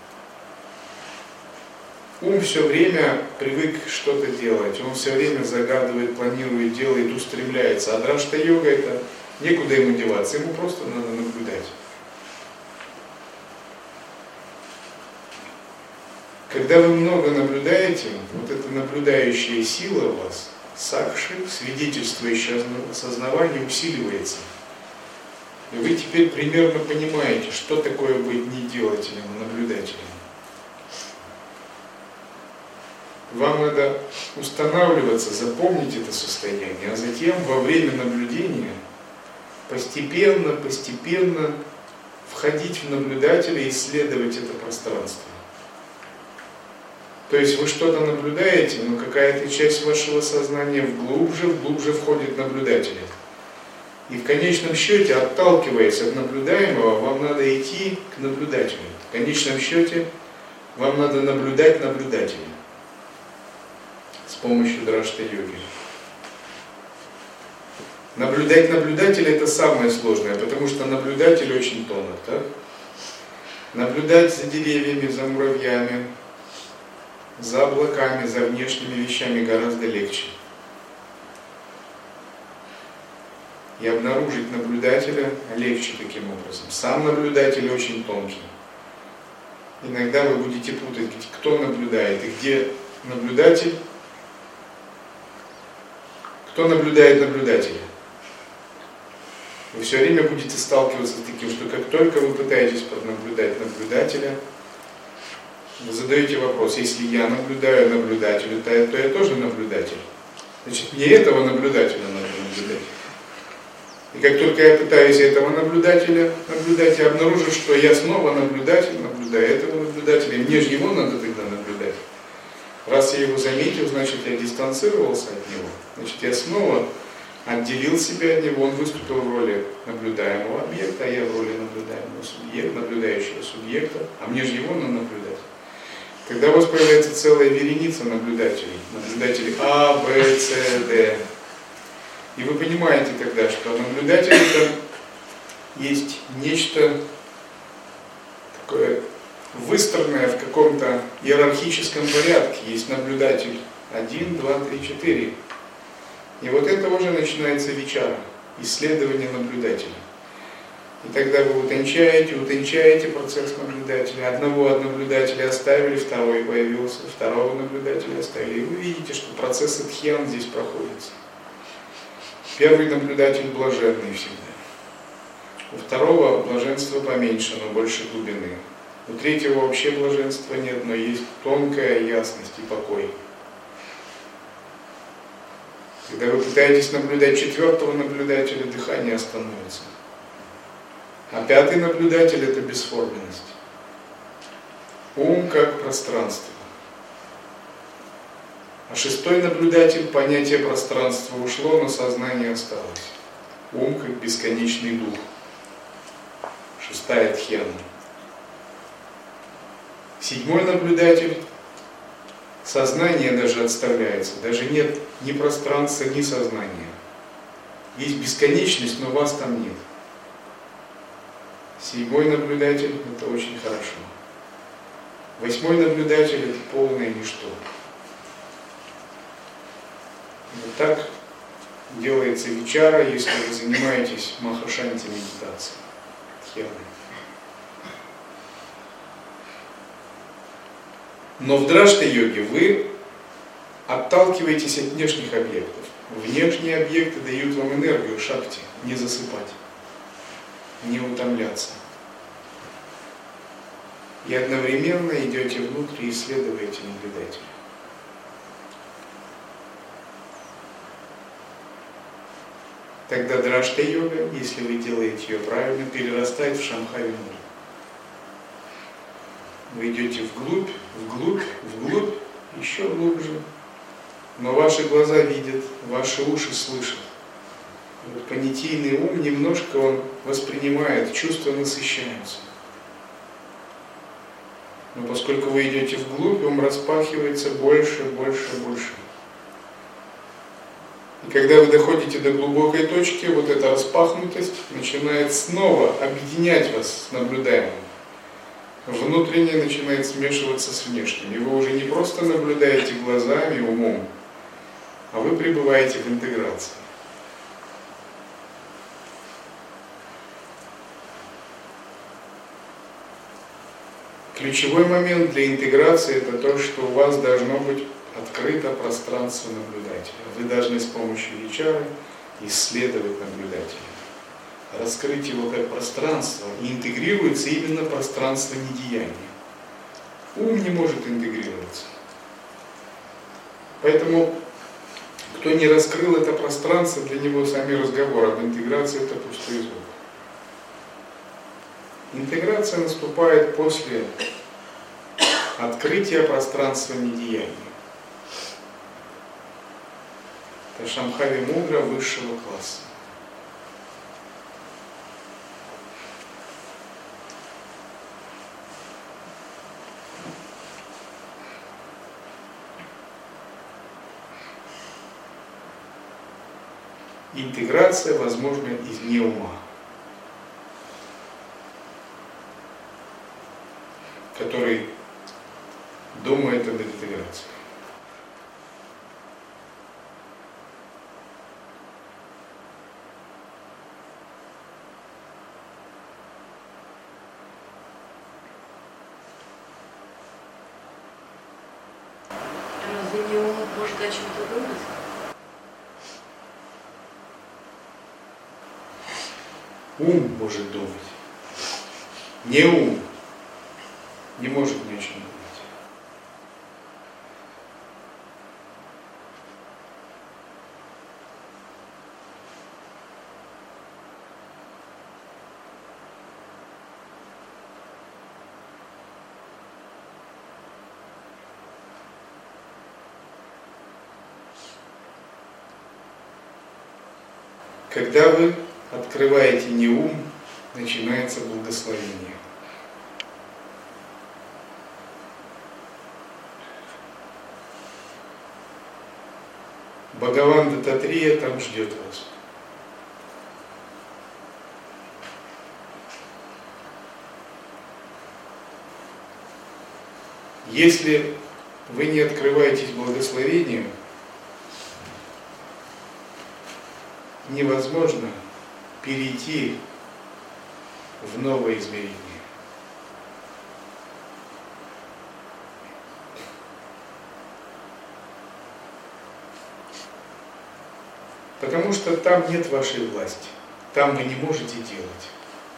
Ум все время привык что-то делать, он все время загадывает, планирует, делает, устремляется. А драштха-йога — это некуда ему деваться, ему просто надо наблюдать. Когда вы много наблюдаете, вот эта наблюдающая сила у вас, сакши, свидетельствующая осознавание, усиливается. И вы теперь примерно понимаете, что такое быть не делателем, а наблюдателем. Вам надо устанавливаться, запомнить это состояние, а затем во время наблюдения постепенно, постепенно входить в наблюдателя и исследовать это пространство. То есть вы что-то наблюдаете, но какая-то часть вашего сознания вглубже, вглубже входит в наблюдателя. И в конечном счете, отталкиваясь от наблюдаемого, вам надо идти к наблюдателю. В конечном счете, вам надо наблюдать наблюдателя с помощью драштха-йоги. Наблюдать наблюдателя — это самое сложное, потому что наблюдатель очень тонок. Так? Наблюдать за деревьями, за муравьями, за облаками, за внешними вещами гораздо легче. И обнаружить наблюдателя легче таким образом. Сам наблюдатель очень тонкий. Иногда вы будете путать, кто наблюдает и где наблюдатель. Кто наблюдает наблюдателя? Вы все время будете сталкиваться с таким, что как только вы пытаетесь наблюдать наблюдателя, вы задаете вопрос: если я наблюдаю наблюдателя, то я тоже наблюдатель. Значит, мне этого наблюдателя надо наблюдать. И как только я пытаюсь этого наблюдателя наблюдать, я обнаружу, что я снова наблюдатель, наблюдаю этого наблюдателя, и мне же его надо тогда наблюдать. Раз я его заметил, значит, я дистанцировался от него. Значит, я снова отделил себя от него, он выступил в роли наблюдаемого объекта, а я в роли наблюдаемого субъекта, наблюдающего субъекта, а мне же его надо наблюдать. Когда у вас появляется целая вереница наблюдателей, наблюдателей А, Б, С, Д, и вы понимаете тогда, что наблюдатель это есть нечто такое выстроенное в каком-то иерархическом порядке. Есть наблюдатель один, два, три, четыре. И вот это уже начинается вичара, исследование наблюдателя. И тогда вы утончаете, утончаете процесс наблюдателя. Одного наблюдателя оставили, второй появился, второго наблюдателя оставили. И вы видите, что процесс дхьян здесь проходится. Первый наблюдатель блаженный всегда. У второго блаженства поменьше, но больше глубины. У третьего вообще блаженства нет, но есть тонкая ясность и покой. Когда вы пытаетесь наблюдать четвертого наблюдателя, дыхание остановится. А пятый наблюдатель – это бесформенность. Ум как пространство. А шестой наблюдатель, понятие пространства ушло, но сознание осталось. Ум как бесконечный дух. Шестая дхьяна. Седьмой наблюдатель, сознание даже отставляется, даже нет ни пространства, ни сознания. Есть бесконечность, но вас там нет. Седьмой наблюдатель – это очень хорошо. Восьмой наблюдатель – это полное ничто. Вот так делается вичара, если вы занимаетесь махашанти медитацией, дхьяной. Но в дражта-йоге вы отталкиваетесь от внешних объектов. Внешние объекты дают вам энергию шакти, не засыпать, не утомляться. И одновременно идете внутрь и исследуете наблюдателя. Тогда дражта-йога, если вы делаете ее правильно, перерастает в шамхави-мудра. Вы идете вглубь, вглубь, вглубь, еще глубже. Но ваши глаза видят, ваши уши слышат. Вот понятийный ум немножко он воспринимает, чувства насыщаются. Но поскольку вы идете вглубь, ум распахивается больше, больше, больше. И когда вы доходите до глубокой точки, вот эта распахнутость начинает снова объединять вас с наблюдаемым. Внутреннее начинает смешиваться с внешним. И вы уже не просто наблюдаете глазами, умом, а вы пребываете в интеграции. Ключевой момент для интеграции – это то, что у вас должно быть открыто пространство наблюдателя. Вы должны с помощью вичары исследовать наблюдателя. Раскрыть его как пространство, и интегрируется именно пространство недеяния. Ум не может интегрироваться. Поэтому, кто не раскрыл это пространство, для него сами разговоры об интеграции – это пустой звук. Интеграция наступает после открытия пространства недеяния. Это шамхави-мудра высшего класса. Интеграция возможна извне ума, который думает об интеграции. глубине ума может о чем-то думать? Ум может думать. Не ум не может ни о чем думать. Когда вы открываете не ум, начинается благословение. Бхагаван Даттатрия там ждет вас. Если вы не открываетесь благословению, невозможно перейти в новое измерение. Потому что там нет вашей власти, там вы не можете делать.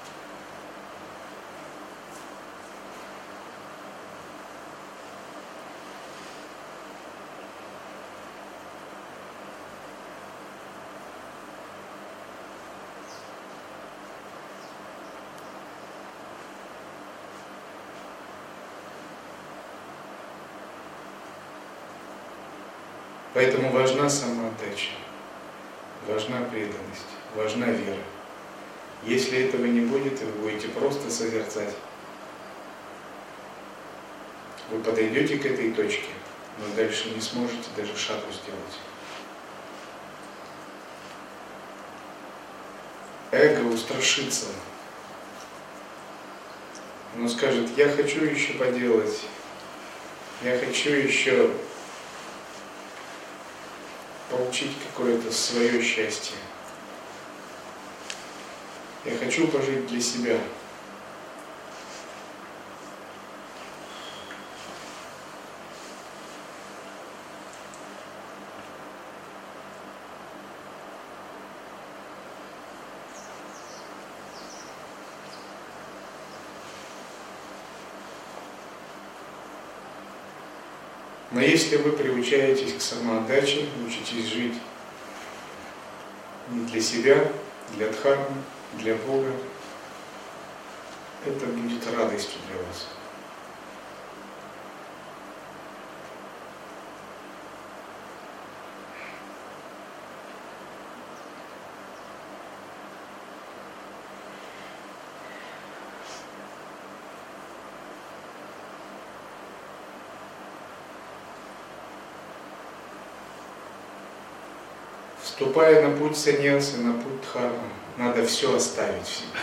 Поэтому важна самоотдача, важна преданность, важна вера. Если этого не будет, и вы будете просто созерцать, вы подойдете к этой точке, но дальше не сможете даже шагу сделать. Эго устрашится. Оно скажет: я хочу еще поделать, я хочу еще получить какое-то свое счастье. Я хочу пожить для себя. Но если вы приучаетесь к самоотдаче, учитесь жить не для себя, для Дхармы, для Бога, это будет радостью для вас. Вступая на путь саньясы, на путь дхармы, надо все оставить в себе.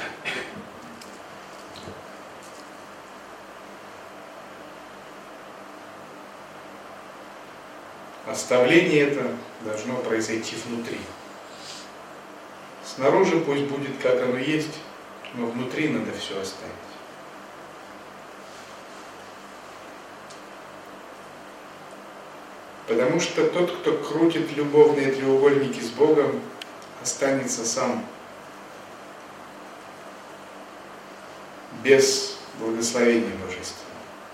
Оставление это должно произойти внутри. Снаружи пусть будет как оно есть, но внутри надо все оставить. Потому что тот, кто крутит любовные треугольники с Богом, останется сам без благословения Божественного.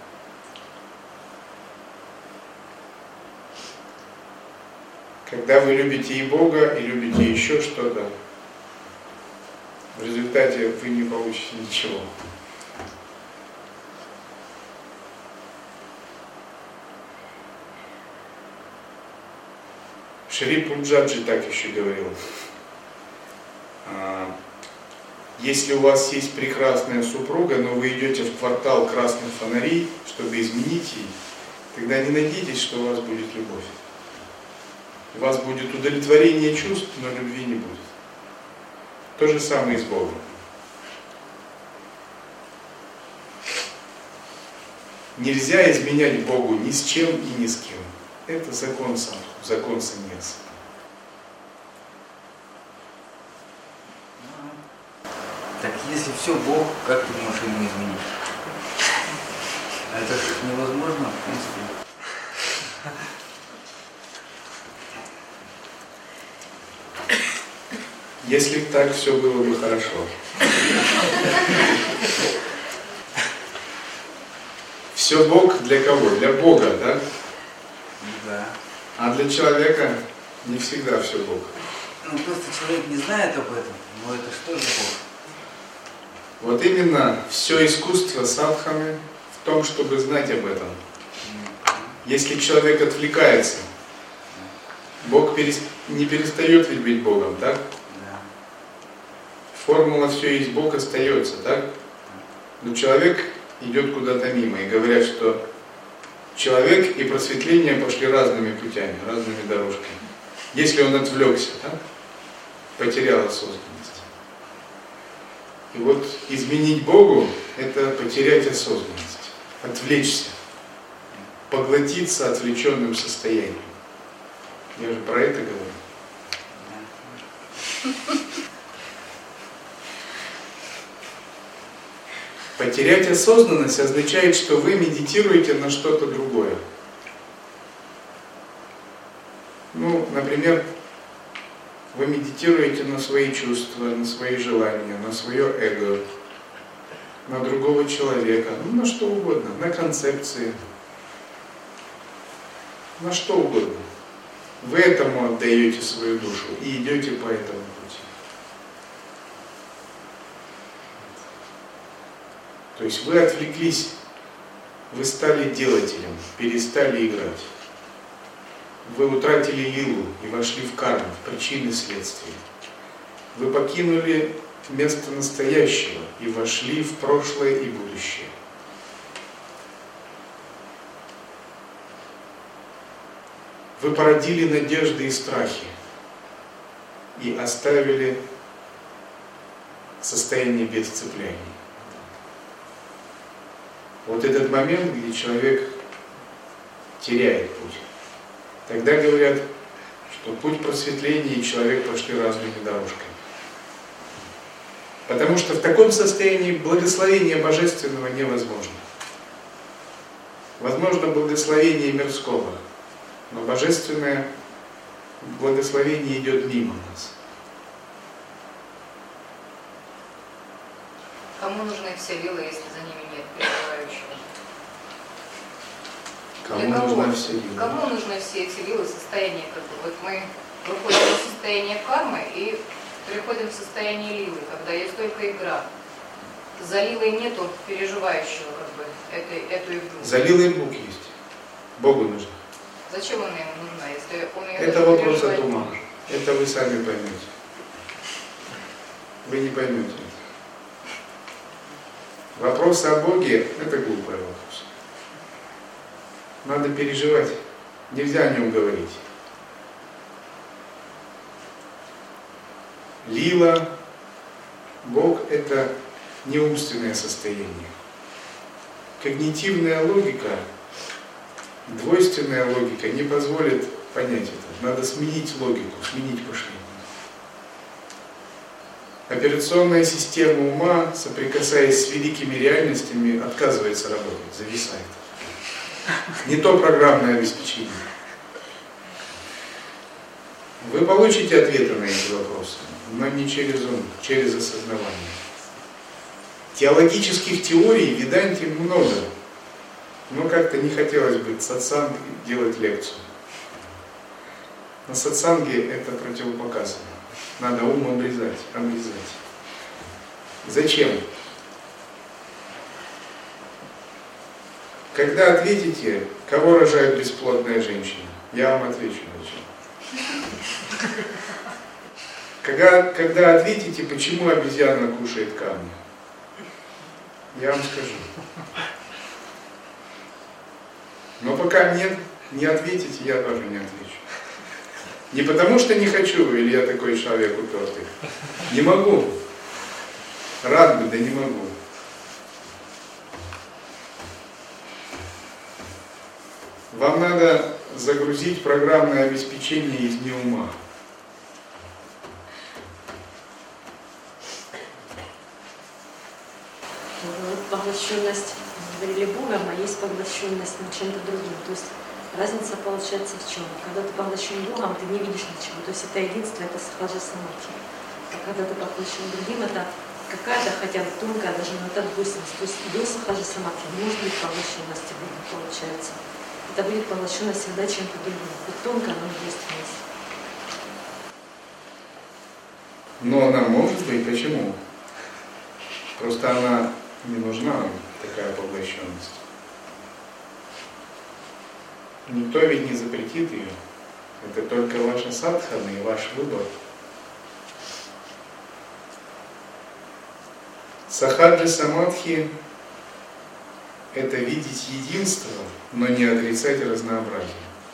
Когда вы любите и Бога, и любите еще что-то, в результате вы не получите ничего. Шри Пунджаджи так еще говорил: если у вас есть прекрасная супруга, но вы идете в квартал красных фонарей, чтобы изменить ее, тогда не надейтесь, что у вас будет любовь. У вас будет удовлетворение чувств, но любви не будет. То же самое и с Богом. Нельзя изменять Богу ни с чем и ни с кем. Это закон сам, закон саньяса. Так если все Бог, как ты можешь ему изменить? Это же невозможно, в принципе. Если бы так, все было бы хорошо. Все Бог для кого? Для Бога, да? Да. А для человека не всегда все Бог. Ну просто человек не знает об этом, но это что же Бог? Вот именно все искусство садханы в том, чтобы знать об этом. Если человек отвлекается, Бог перес... не перестает ведь быть Богом, так? Да. Формула «все есть Бог» остается, так? Но человек идет куда-то мимо, и говорят, что человек и просветление пошли разными путями, разными дорожками. Если он отвлекся, так? Потерял осознанность. И вот изменить Богу – это потерять осознанность, отвлечься, поглотиться отвлеченным состоянием. Я же про это говорю. Потерять осознанность означает, что вы медитируете на что-то другое. Ну, например, вы медитируете на свои чувства, на свои желания, на свое эго, на другого человека, ну, на что угодно, на концепции, на что угодно. Вы этому отдаете свою душу и идете по этому пути. То есть вы отвлеклись, вы стали делателем, перестали играть. Вы утратили лилу и вошли в карму, в причины следствия. Вы покинули место настоящего и вошли в прошлое и будущее. Вы породили надежды и страхи и оставили состояние без цепляний. Вот этот момент, где человек теряет путь. Тогда говорят, что путь просветления и человек пошли разными дорожками. Потому что в таком состоянии благословение Божественного невозможно. Возможно благословение мирского, но Божественное благословение идет мимо нас. Кому нужны все вилы, если за ними нет пребывающего? Кому Для кого? нужна вся вилла? Кому нужны все эти вилы, состояния? Как бы, вот мы выходим из состояния кармы и переходим в состояние лилы, когда есть только игра. За лилой нету переживающего как бы, этой, эту игру. За лилой Бог есть. Богу нужно. Зачем она ему нужна, если он ее Это даже вопрос переживать от ума. не может? Это вы сами поймете. Вы не поймете. Вопросы о Боге – это глупый вопрос. Надо переживать. Нельзя о нем говорить. Лила, Бог – это не умственное состояние. Когнитивная логика, двойственная логика не позволит понять это. Надо сменить логику, сменить мышление. Операционная система ума, соприкасаясь с великими реальностями, отказывается работать, зависает. Не то программное обеспечение. Вы получите ответы на эти вопросы, но не через ум, через осознавание. Теологических теорий в Веданте много, но как-то не хотелось бы сатсанг делать лекцию. На сатсанге это противопоказано. Надо ум обрезать, обрезать. Зачем? Когда ответите, кого рожает бесплодная женщина, я вам отвечу зачем. Когда, когда ответите, почему обезьяна кушает камни, я вам скажу. Но пока нет, не ответите, я тоже не отвечу. Не потому что не хочу, или я такой человек упертый. Не могу. Рад бы, да не могу. Вам надо загрузить программное обеспечение из неума. Поглощенность, говорили, Богом, а есть поглощенность над чем-то другим. То есть разница получается в чем? Когда ты поглощен Богом, ты не видишь ничего. То есть это единство, это божественное. А когда ты поглощен другим, это какая-то хотя бы тонкая, даже иногда двойственность. То есть до сахаджи самадхи не может быть поглощенности, получается. Это будет поглощенность всегда чем-то другим. Вот тонкая, но двойственность. Но она может быть, почему? Просто она не нужна, такая поглощенность. Никто ведь не запретит ее. Это только ваша садхана и ваш выбор. Сахаджи самадхи – это видеть единство, но не отрицать разнообразие.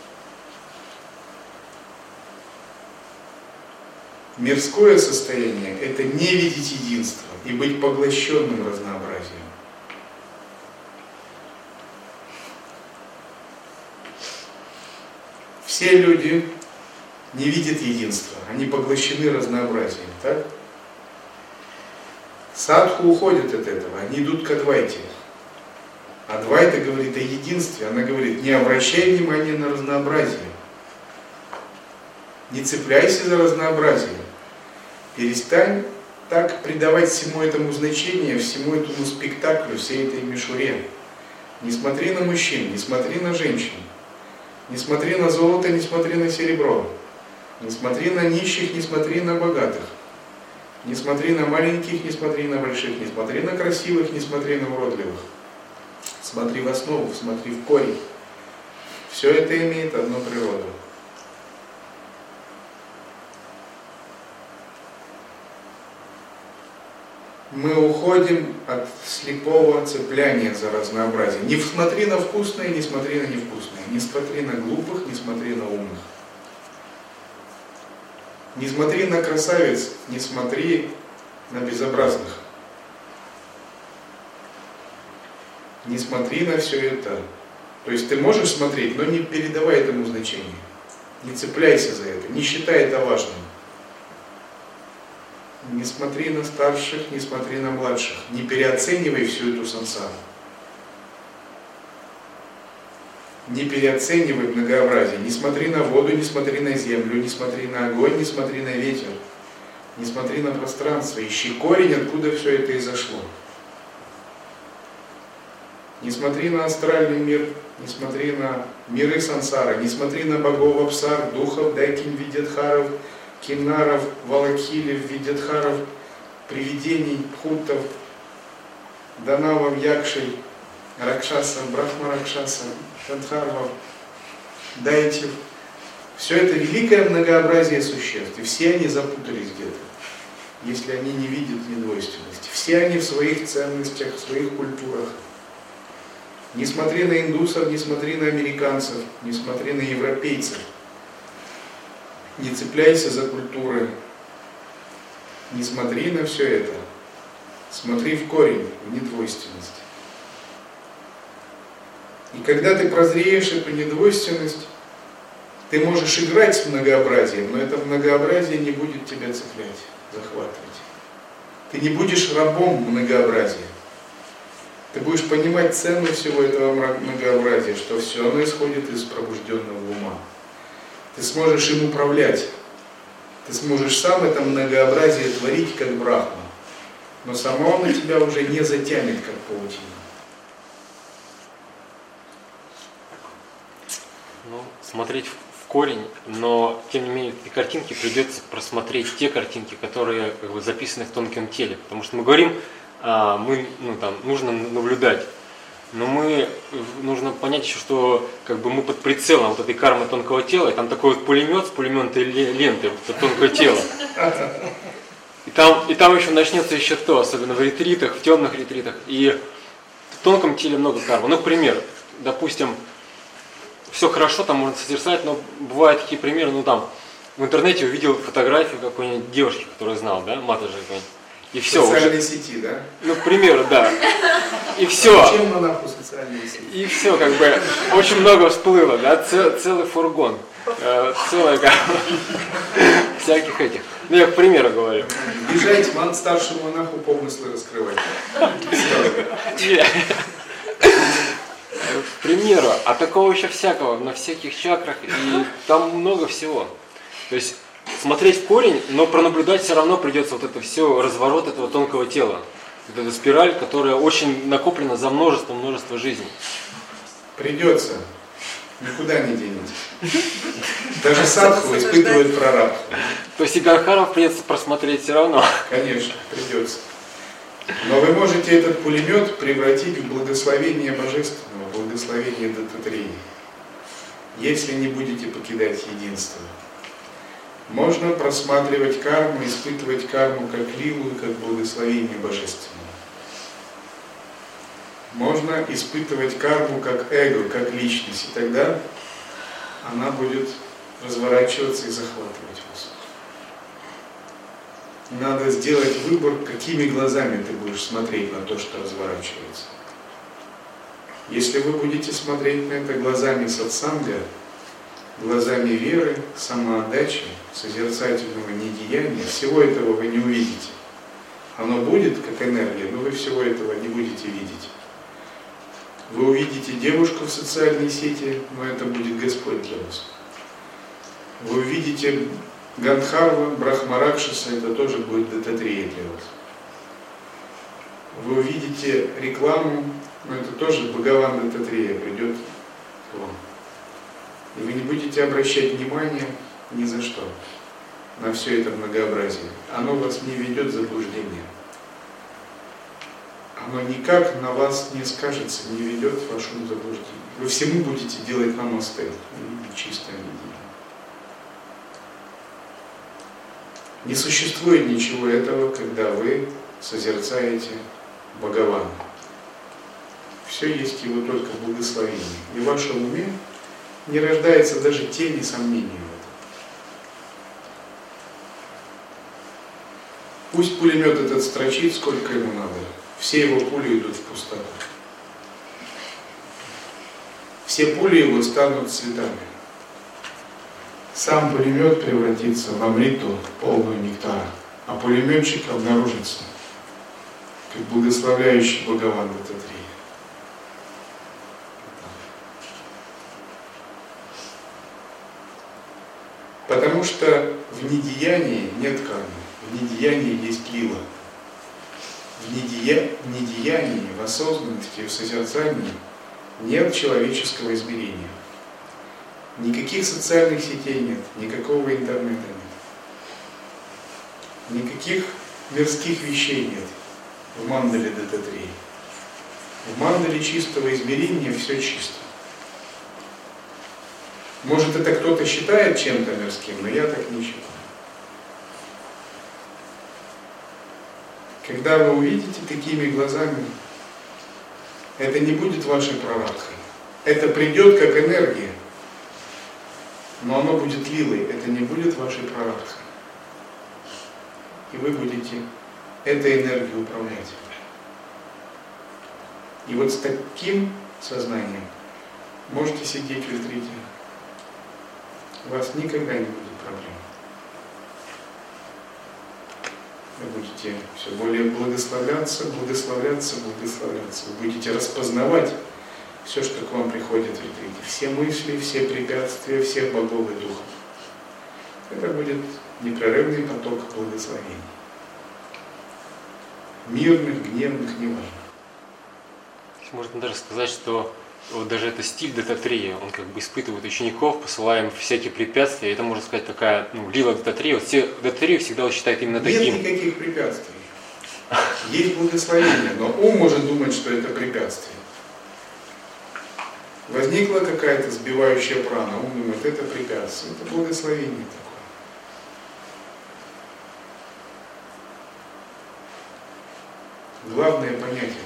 Мирское состояние – это не видеть единство и быть поглощенным разнообразием. Все люди не видят единства, они поглощены разнообразием, так? Садху уходят от этого, они идут к Адвайте. Адвайта говорит о единстве, она говорит, не обращай внимания на разнообразие. Не цепляйся за разнообразие. Перестань так придавать всему этому значение, всему этому спектаклю, всей этой мишуре. Не смотри на мужчин, не смотри на женщин. Не смотри на золото, не смотри на серебро. Не смотри на нищих, не смотри на богатых. Не смотри на маленьких, не смотри на больших. Не смотри на красивых, не смотри на уродливых. Смотри в основу, смотри в корень. Все это имеет одну природу. Мы уходим от слепого цепляния за разнообразие. Не смотри на вкусное, не смотри на невкусное. Не смотри на глупых, не смотри на умных. Не смотри на красавиц, не смотри на безобразных. Не смотри на все это. То есть ты можешь смотреть, но не передавай этому значения. Не цепляйся за это, не считай это важным. Не смотри на старших, не смотри на младших. Не переоценивай всю эту сансару. Не переоценивай многообразие. Не смотри на воду, не смотри на землю, не смотри на огонь, не смотри на ветер. Не смотри на пространство. Ищи корень, откуда все это изошло. Не смотри на астральный мир, не смотри на миры сансары, не смотри на богов Апсар, духов, дайкин видятхаров, кинаров, валакхилев, видятхаров, привидений, пхутов, данавов, якшей, ракшасов, брахма-ракшасов, шадхарвов, дайтев. Все это великое многообразие существ, и все они запутались где-то, если они не видят недвойственности. Все они в своих ценностях, в своих культурах. Не смотри на индусов, не смотри на американцев, не смотри на европейцев. Не цепляйся за культуры. Не смотри на все это. Смотри в корень, в недвойственность. И когда ты прозреешь эту недвойственность, ты можешь играть с многообразием, но это многообразие не будет тебя цеплять, захватывать. Ты не будешь рабом многообразия. Ты будешь понимать цену всего этого многообразия, что все оно исходит из пробужденного ума. Ты сможешь им управлять. Ты сможешь сам это многообразие творить, как Брахма. Но само оно тебя уже не затянет, как паутина. Ну, смотреть в корень, но тем не менее эти картинки придется просмотреть те картинки, которые как бы записаны в тонком теле. Потому что мы говорим, а, мы, ну, там, нужно наблюдать. Но мы, нужно понять еще, что как бы мы под прицелом вот этой кармы тонкого тела, и там такой вот пулемет с пулеметной лентой, вот это тонкое тело. И там, и там еще начнется еще то, особенно в ретритах, в темных ретритах. И в тонком теле много кармы. Ну, к примеру, допустим, все хорошо, там можно созерцать, но бывают такие примеры, ну там, в интернете увидел фотографию какой-нибудь девушки, которую знал, да, Матаджи какой-нибудь. И все. В социальной уже... сети, да? Ну, к примеру, да. И все. Зачем монаху социальные сети? И все, как бы, очень много всплыло, да, Цел, целый фургон, э, целая, как, всяких этих. Ну, я к примеру говорю. Езжайте ман, старшему монаху помыслы раскрывать. К примеру, а такого еще всякого, на всяких чакрах, и там много всего. То есть смотреть в корень, но пронаблюдать все равно придется вот это все, разворот этого тонкого тела. Вот эта спираль, которая очень накоплена за множество-множество жизней. Придется. Никуда не денетесь. Даже садху испытывает прарабдху. То есть и Ганхаров придется просмотреть все равно. Конечно, придется. Но вы можете этот пулемет превратить в благословение божественного, благословение Даттатреи, если не будете покидать единство. Можно просматривать карму, испытывать карму как лилу и как благословение божественного. Можно испытывать карму как эго, как личность, и тогда она будет разворачиваться и захватывать вас. Надо сделать выбор, какими глазами ты будешь смотреть на то, что разворачивается. Если вы будете смотреть на это глазами сатсанга, глазами веры, самоотдачи, созерцательного недеяния, всего этого вы не увидите. Оно будет как энергия, но вы всего этого не будете видеть. Вы увидите девушку в социальной сети, но это будет Господь для вас. Вы увидите Гандхарва, Брахмаракшаса, это тоже будет Даттатрея для вас. Вы увидите рекламу, но это тоже Бхагаван Даттатрея придет к вам. И вы не будете обращать внимания ни за что на все это многообразие. Оно вас не ведет в заблуждение. Оно никак на вас не скажется, не ведет в вашем заблуждении. Вы всему будете делать намасте, видеть чистое видение. Не существует ничего этого, когда вы созерцаете Бхагавана. Все есть его только благословение. И в вашем уме не рождается даже тени сомнений в этом. Пусть пулемет этот строчит, сколько ему надо. Все его пули идут в пустоту. Все пули его станут цветами. Сам пулемет превратится в амриту, полную нектара, а пулеметчик обнаружится как благословляющий Бхагаван Даттатрея. Потому что в недеянии нет кармы, в недеянии есть лила. В, недея... в недеянии, в осознанности, в созерцании нет человеческого измерения. Никаких социальных сетей нет, никакого интернета нет. Никаких мирских вещей нет в мандале Даттатреи. В мандале чистого измерения все чисто. Может, это кто-то считает чем-то мирским, но я так не считаю. Когда вы увидите такими глазами, это не будет вашей прарабдхой. Это придет как энергия, но оно будет лилой, это не будет вашей прарабдхой. И вы будете этой энергией управлять. И вот с таким сознанием можете сидеть в ретрите. У вас никогда не будет проблем. Вы будете все более благословляться, благословляться, благословляться. Вы будете распознавать все, что к вам приходит в ретрите. Все мысли, все препятствия, всех богов и духов. Это будет непрерывный поток благословений. Мирных, гневных, неважно. Можно даже сказать, что вот даже это стиль Даттатреи, он как бы испытывает учеников, посылая им всякие препятствия. Это, можно сказать, такая, ну, лила Даттатреи. Вот все Даттатрею всегда считают именно таким. Нет никаких препятствий. Есть благословение, но ум может думать, что это препятствие. Возникла какая-то сбивающая прана, ум думает, это препятствие, это благословение такое. Главное понять это.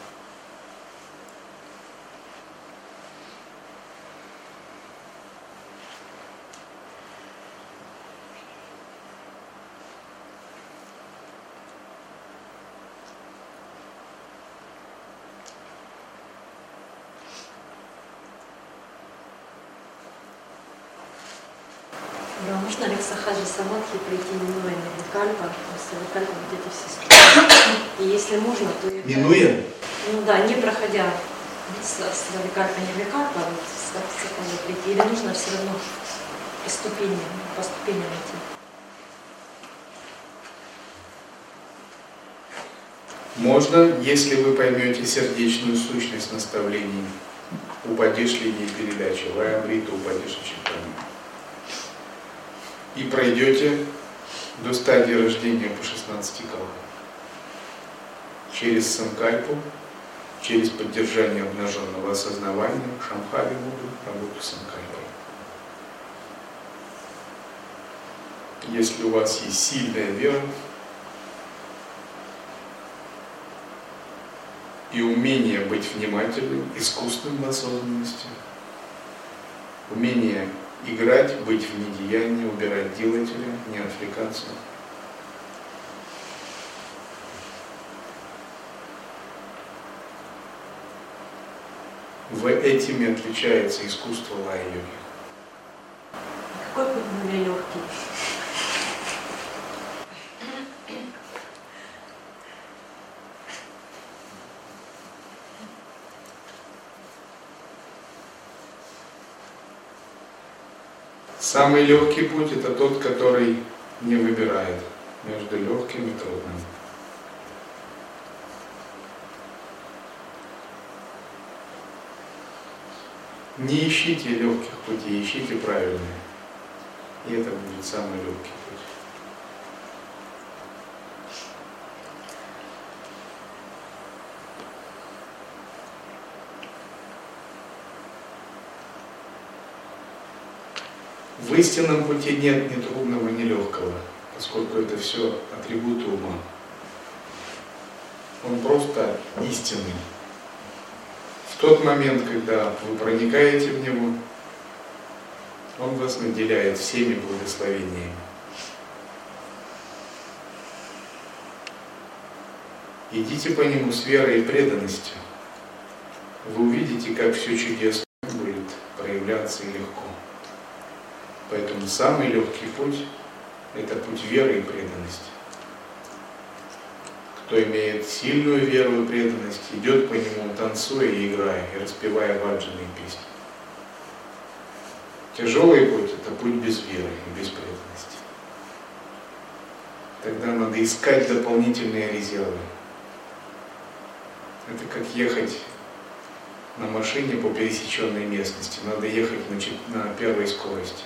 Да, можно ли в сахаджи самадхи прийти минуя Нирвикальпа, после Викальпа вот эти все ступени? И если можно, то... Минуя? Ну да, не проходя с, с Викальпа Нирвикальпа, вот с сахаджи прийти, или нужно все равно по ступеням, по ступеням идти? Можно, если вы поймете сердечную сущность наставлений, упадешь линии передачи, Ваямрита упадешь Читани. И пройдете до стадии рождения по шестнадцати калам. Через санкальпу, через поддержание обнаженного осознавания, Шамхави Мудру, работу санкальпы. Если у вас есть сильная вера и умение быть внимательным, искусным в осознанности, умение играть, быть в недеянии, убирать делателя, не отвлекаться. В этими отличается искусство лая-йоги. Какой путь более легкий? Самый легкий путь – это тот, который не выбирает между легким и трудным. Не ищите легких путей, ищите правильные. И это будет самый легкий путь. В истинном пути нет ни трудного, ни легкого, поскольку это все атрибуты ума. Он просто истинный. В тот момент, когда вы проникаете в него, он вас наделяет всеми благословениями. Идите по нему с верой и преданностью. Вы увидите, как все чудесно будет проявляться и легко. Поэтому самый легкий путь – это путь веры и преданности. Кто имеет сильную веру и преданность, идет по нему, танцуя и играя, и распевая баджаны и песни. Тяжелый путь – это путь без веры и без преданности. Тогда надо искать дополнительные резервы. Это как ехать на машине по пересеченной местности. Надо ехать на, на первой скорости,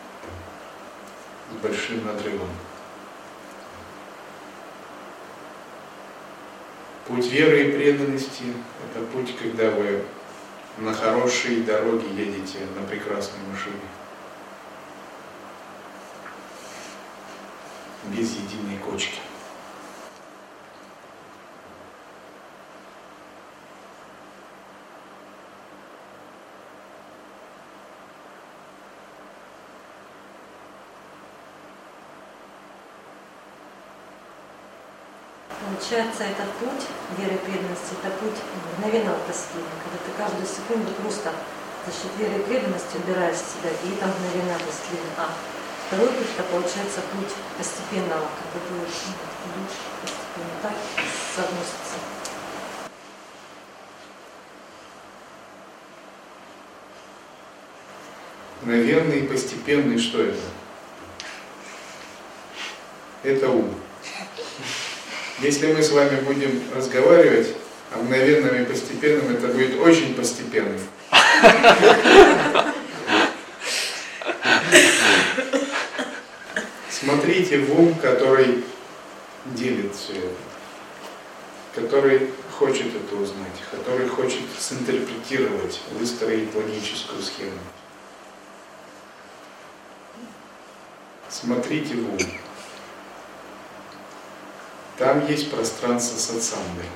с большим надрывом. Путь веры и преданности – это путь, когда вы на хорошей дороге едете на прекрасной машине, без единой кочки. Получается, этот путь веры и преданности, это путь мгновенного просветления, когда ты каждую секунду просто за счет веры и преданности убираешь себя, и это мгновенное просветление. А второй путь, это получается путь постепенного, когда ты идешь постепенно, так соотносится. Мгновенный и постепенный, что это? Это ум. Если мы с вами будем разговаривать о мгновенном и постепенном, это будет очень постепенно. Смотрите в ум, который делит все это, который хочет это узнать, который хочет синтерпретировать, выстроить логическую схему. Смотрите в ум. Там есть пространство сатсанга.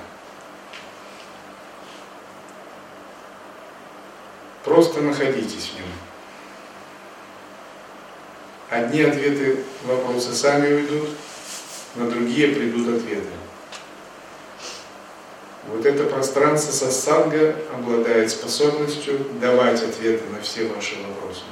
Просто находитесь в нем. Одни ответы, вопросы сами уйдут, на другие придут ответы. Вот это пространство сатсанга обладает способностью давать ответы на все ваши вопросы.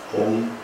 Ом.